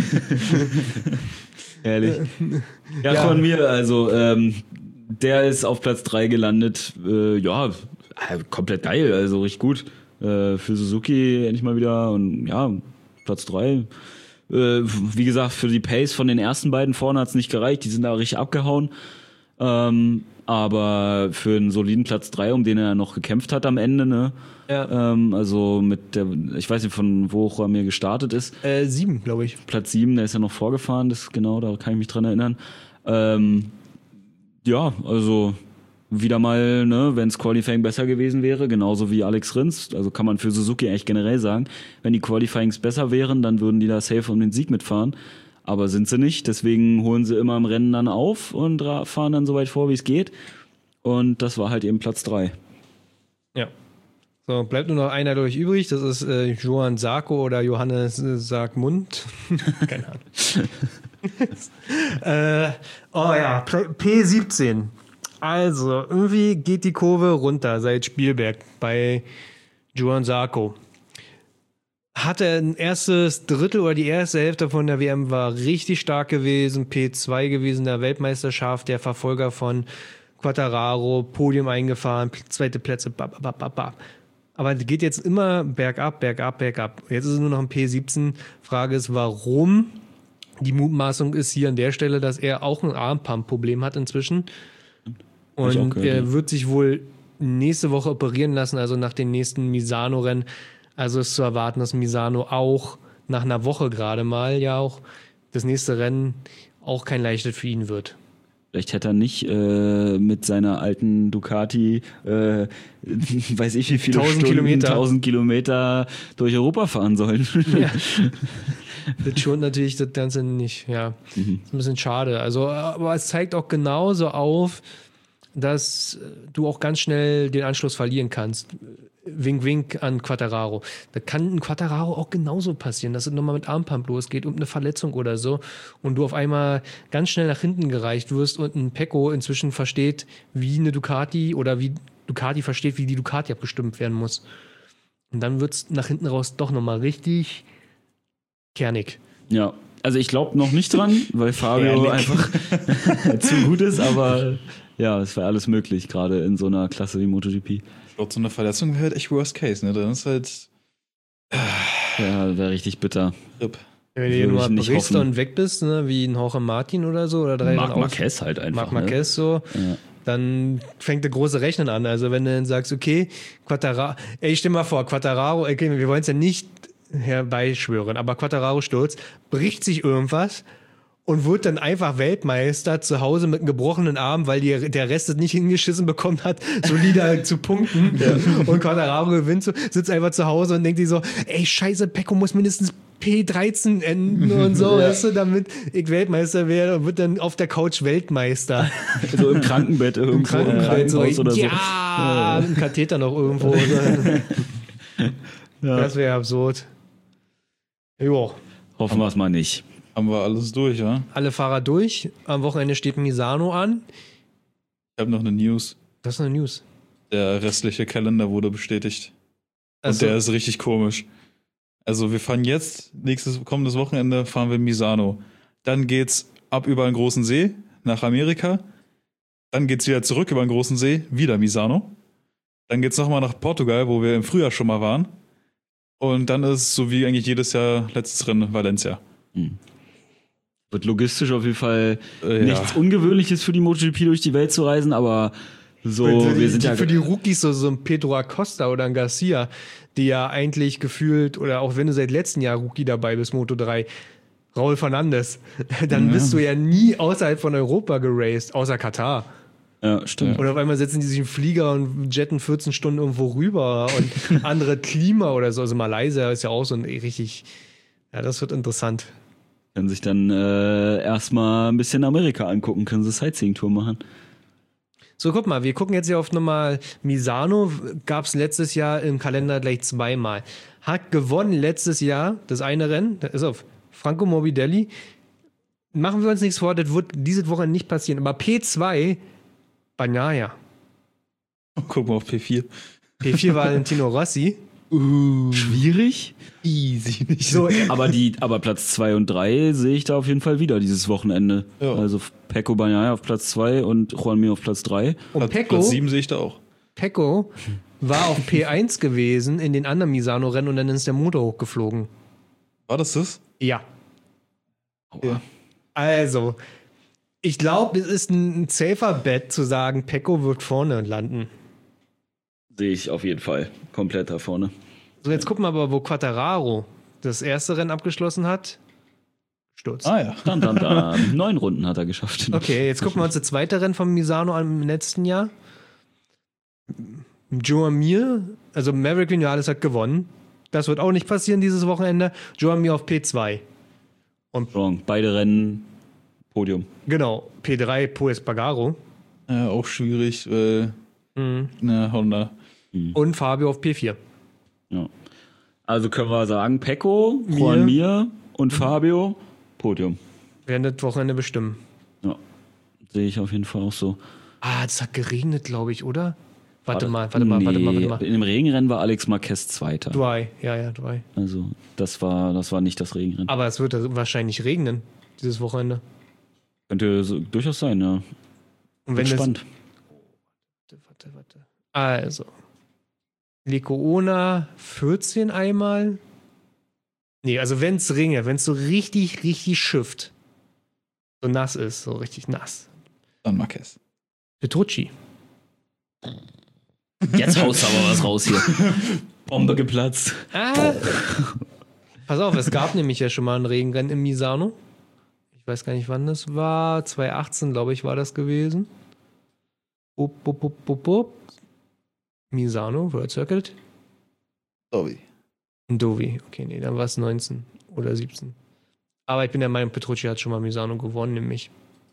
Ehrlich. Ja, Juan Mir, also der ist auf Platz 3 gelandet. Komplett geil, also richtig gut. Für Suzuki endlich mal wieder und ja, Platz 3. Wie gesagt, für die Pace von den ersten beiden vorne hat es nicht gereicht, die sind da richtig abgehauen. Aber für einen soliden Platz 3, um den er noch gekämpft hat am Ende, ne? Ja. Also mit der, ich weiß nicht, von wo er mir gestartet ist. 7, glaube ich. Platz 7, der ist ja noch vorgefahren, das genau, da kann ich mich dran erinnern. Ja, also wieder mal, ne, wenn das Qualifying besser gewesen wäre, genauso wie Alex Rins, also kann man für Suzuki eigentlich generell sagen, wenn die Qualifyings besser wären, dann würden die da safe um den Sieg mitfahren. Aber sind sie nicht, deswegen holen sie immer im Rennen dann auf und fahren dann so weit vor, wie es geht. Und das war halt eben Platz 3. Ja. So, bleibt nur noch einer durch übrig, das ist Johann Sarko oder Johannes Sargmund. Keine Ahnung. P17. Also, irgendwie geht die Kurve runter seit Spielberg bei Johann Sarko. Hatte ein erstes Drittel oder die erste Hälfte von der WM war richtig stark gewesen, P2 gewesen, der Weltmeisterschaft, der Verfolger von Quartararo, Podium eingefahren, zweite Plätze, aber geht jetzt immer bergab. Jetzt ist es nur noch ein P17. Frage ist, warum? Die Mutmaßung ist hier an der Stelle, dass er auch ein Armpump-Problem hat inzwischen. Und er wird sich wohl nächste Woche operieren lassen, also nach dem nächsten Misano-Rennen. Also ist zu erwarten, dass Misano auch nach einer Woche gerade mal ja auch das nächste Rennen auch kein leichtes für ihn wird. Vielleicht hätte er nicht mit seiner alten Ducati, weiß ich wie viele 1000 Kilometer durch Europa fahren sollen. Ja. Das schont natürlich das Ganze nicht, ja. Ist ein bisschen schade. Also, aber es zeigt auch genauso auf, dass du auch ganz schnell den Anschluss verlieren kannst. Wink, wink an Quartararo. Da kann ein Quartararo auch genauso passieren, dass es nochmal mit Armpump losgeht und eine Verletzung oder so und du auf einmal ganz schnell nach hinten gereicht wirst und ein Pecco inzwischen versteht, wie eine Ducati oder wie Ducati versteht, wie die Ducati abgestimmt werden muss. Und dann wird es nach hinten raus doch nochmal richtig kernig. Ja, also ich glaube noch nicht dran, weil Fabio einfach zu gut ist, aber ja, es wäre alles möglich, gerade in so einer Klasse wie MotoGP. Ich glaube, so eine Verletzung wäre halt echt Worst Case, ne? Dann ist halt. Ja, wäre richtig bitter. RIP. Wenn du mal brichst und weg bist, ne? Wie ein Jorge Martin oder so, oder Marc Marquez halt einfach. Marc Marquez so. Ja. Dann fängt der große Rechnen an. Also wenn du dann sagst, okay, Quartararo, stell mal vor, Quartararo, okay, wir wollen es ja nicht herbeischwören, aber Quartararo stürzt, bricht sich irgendwas und wird dann einfach Weltmeister zu Hause mit einem gebrochenen Arm, weil der Rest es nicht hingeschissen bekommen hat, solider zu punkten. Ja. Und Quartararo gewinnt, sitzt einfach zu Hause und denkt sich so, ey, scheiße, Pecco muss mindestens P13 enden und so, weißt du, damit ich Weltmeister werde und wird dann auf der Couch Weltmeister. So im Krankenbett irgendwo. Im Krankenhaus oder so. Ja, ein Katheter noch irgendwo. Ja. Das wäre absurd. Jo. Hoffen wir es mal nicht. Haben wir alles durch, ja? Alle Fahrer durch. Am Wochenende steht Misano an. Ich habe noch eine News. Was ist eine News? Der restliche Kalender wurde bestätigt. Und der ist richtig komisch. Also wir fahren jetzt, kommendes Wochenende fahren wir Misano. Dann geht's ab über den Großen See nach Amerika. Dann geht's wieder zurück über den Großen See, wieder Misano. Dann geht's nochmal nach Portugal, wo wir im Frühjahr schon mal waren. Und dann ist es so wie eigentlich jedes Jahr letztes Rennen Valencia. Wird logistisch auf jeden Fall nichts Ungewöhnliches für die MotoGP durch die Welt zu reisen, aber so, wir sind ja für die Rookies so ein Pedro Acosta oder ein Garcia, die ja eigentlich gefühlt, oder auch wenn du seit letztem Jahr Rookie dabei bist, Moto3, Raul Fernandes, dann bist du ja nie außerhalb von Europa geraced, außer Katar. Ja, stimmt. Und auf einmal setzen die sich im Flieger und jetten 14 Stunden irgendwo rüber und andere Klima oder so. Also Malaysia ist ja auch so ein richtig, ja, das wird interessant. Können sich dann erstmal ein bisschen Amerika angucken, können sie Sightseeing-Tour machen. So, guck mal, wir gucken jetzt hier auf nochmal Misano, gab es letztes Jahr im Kalender gleich 2-mal. Hat gewonnen letztes Jahr das eine Rennen, das ist auf Franco Morbidelli. Machen wir uns nichts vor, das wird diese Woche nicht passieren. Aber P2, Bagnaia. Guck mal auf P4. P4 Valentino Rossi. Schwierig? Easy nicht. So, aber Platz 2 und 3 sehe ich da auf jeden Fall wieder dieses Wochenende. Ja. Also Pecco Bagnaia auf Platz 2 und Juan Mir auf Platz 3. Und Platz 7 sehe ich da auch. Pecco war auf P1 gewesen in den anderen Misano-Rennen und dann ist der Motor hochgeflogen. War das? Ja. Also, Ich glaube, es ist ein safer Bet zu sagen, Pecco wird vorne landen. Sehe ich auf jeden Fall komplett da vorne. So, jetzt gucken wir aber, wo Quartararo das erste Rennen abgeschlossen hat. Sturz. Ja. Dann. 9 Runden hat er geschafft. Okay, jetzt gucken wir uns das zweite Rennen von Misano an im letzten Jahr. Joan Mir, also Maverick Vinales hat gewonnen. Das wird auch nicht passieren dieses Wochenende. Joan Mir auf P2. Und beide Rennen Podium. Genau, P3 Pol Espargaro. Ja, auch schwierig. Honda. Und Fabio auf P4. Ja. Also können wir sagen, Pecco, Juan Mir und Fabio, Podium. Werden das Wochenende bestimmen. Ja, sehe ich auf jeden Fall auch so. Das hat geregnet, glaube ich, oder? Warte mal. In dem Regenrennen war Alex Marquez Zweiter. Dry. Also das war nicht das Regenrennen. Aber es wird wahrscheinlich regnen, dieses Wochenende. Könnte durchaus sein, ja. Und wenn spannend. Warte. Also. Lecuona 14 einmal. Nee, also wenn es regnet, wenn es so richtig, richtig schifft, so nass ist, so richtig nass. Dann Marquez. Petrucci. Jetzt haust du aber was raus hier. Bombe geplatzt. Pass auf, es gab nämlich ja schon mal ein Regenrennen in Misano. Ich weiß gar nicht, wann das war. 2018, glaube ich, war das gewesen. Misano, World Circuit. Dovi. Okay, nee, dann war es 19 oder 17. Aber ich bin der Meinung, Petrucci hat schon mal Misano gewonnen, nämlich.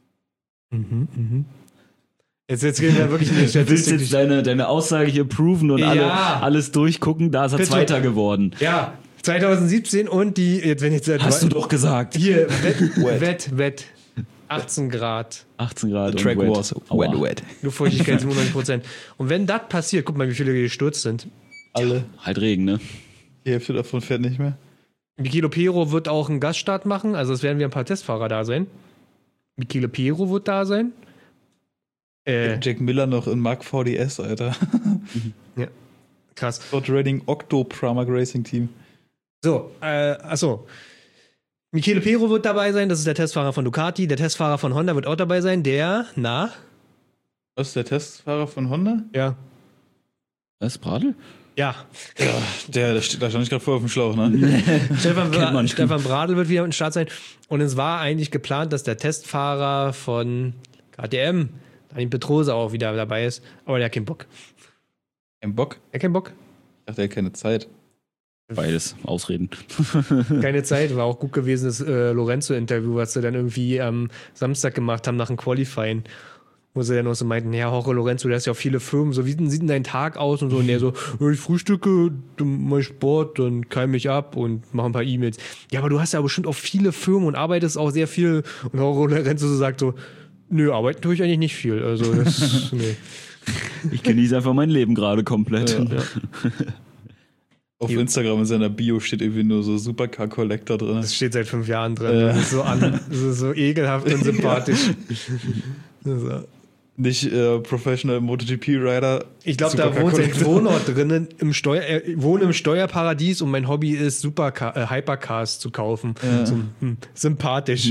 Jetzt reden wir wirklich nicht. Du willst jetzt deine Aussage hier proven und alles durchgucken, da ist er Zweiter geworden. Ja, 2017 und Hast du doch gesagt. Hier, Wett. 18 Grad. 18 Grad. The track was wet. Luftfeuchtigkeit 97%. Und wenn das passiert, guck mal, wie viele gestürzt sind. Alle. Halt Regen, ne? Die Hälfte davon fährt nicht mehr. Michele Pero wird auch einen Gaststart machen, also es werden wieder ein paar Testfahrer da sein. Michele Pero wird da sein. Jack Miller noch in Mark VDS, Alter. Ja, krass. Scott Redding, Octo Pramac Racing Team. So, achso. Michele Pero wird dabei sein, das ist der Testfahrer von Ducati. Der Testfahrer von Honda wird auch dabei sein, Was ist der Testfahrer von Honda? Ja. Was, Bradl? Ja. Da stand ich gerade voll auf dem Schlauch, ne? Stefan Bradl wird wieder im Start sein. Und es war eigentlich geplant, dass der Testfahrer von KTM, Daniel Pedrosa, auch wieder dabei ist. Aber der hat keinen Bock. Kein Bock? Er hat keinen Bock? Ich dachte, er hat keine Zeit. Beides, Ausreden. Keine Zeit, war auch gut gewesen, das Lorenzo-Interview, was sie dann irgendwie am Samstag gemacht haben nach dem Qualifying. Wo sie dann auch so meinten, ja, Jorge Lorenzo, der ist ja auch viele Firmen, so wie sieht denn dein Tag aus und so. Und der so, ich frühstücke, mach Sport, dann keim mich ab und mach ein paar E-Mails. Ja, aber du hast ja bestimmt auch viele Firmen und arbeitest auch sehr viel. Und Jorge Lorenzo so sagt so, nö, arbeiten tue ich eigentlich nicht viel. Also das, nee. Ich genieße einfach mein Leben gerade komplett. Ja. Auf Instagram in seiner Bio steht irgendwie nur so Supercar Collector drin. Das steht seit 5 Jahren drin. Das ist so ekelhaft und sympathisch. So. Nicht Professional MotoGP-Rider. Ich glaube, da wohnt sein Wohnort drinnen. Ich wohne im Steuerparadies und mein Hobby ist Hypercars zu kaufen. Ja. So, sympathisch.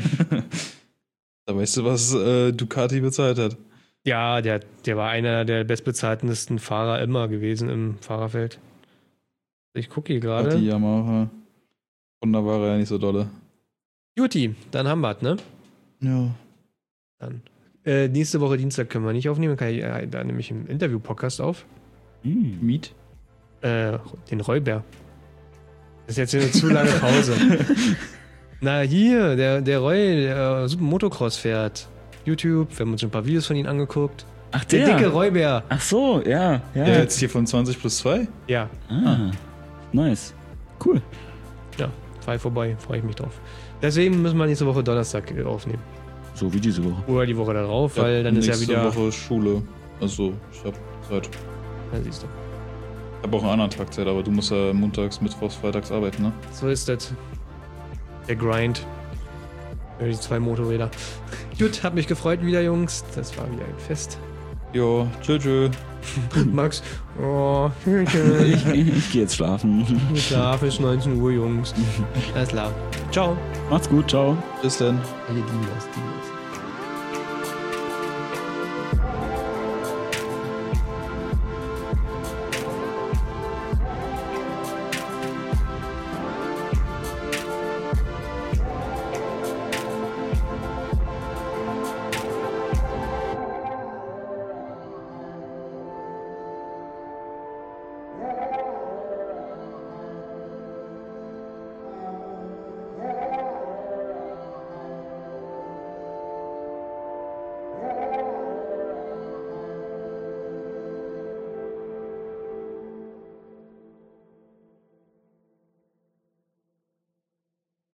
Da weißt du, was Ducati bezahlt hat. Ja, der war einer der bestbezahltesten Fahrer immer gewesen im Fahrerfeld. Ich gucke hier gerade. Die Yamaha. Honda war ja nicht so dolle. Juti, dann haben wir es, ne? Ja. Dann. Nächste Woche Dienstag können wir nicht aufnehmen, kann ich da nämlich im Interview-Podcast auf. Miet? Den Rollbär. Das ist jetzt eine zu lange Pause. Na, hier, der Roy, der super Motocross fährt. YouTube, wir haben uns schon ein paar Videos von ihm angeguckt. Ach, der dicke Rollbär. Ach so, ja. Der jetzt hier von 20+2? Ja. Nice. Cool. Ja, fahr vorbei, freue ich mich drauf. Deswegen müssen wir nächste Woche Donnerstag aufnehmen. So wie diese Woche. Oder die Woche darauf, weil dann ist ja wieder... Nächste Woche Schule. Also, ich hab Zeit. Ja, siehst du. Ich hab auch einen anderen Tag Zeit, aber du musst ja montags, mittwochs, freitags arbeiten, ne? So ist das. Der Grind. Ja, die 2 Motorräder. Gut, hat mich gefreut wieder, Jungs. Das war wieder ein Fest. Jo, tschö. Max, Ich geh jetzt schlafen. Ich schlafe, ist 19 Uhr, Jungs. Alles klar. Ciao. Macht's gut, ciao. Bis dann. Alle Dinos.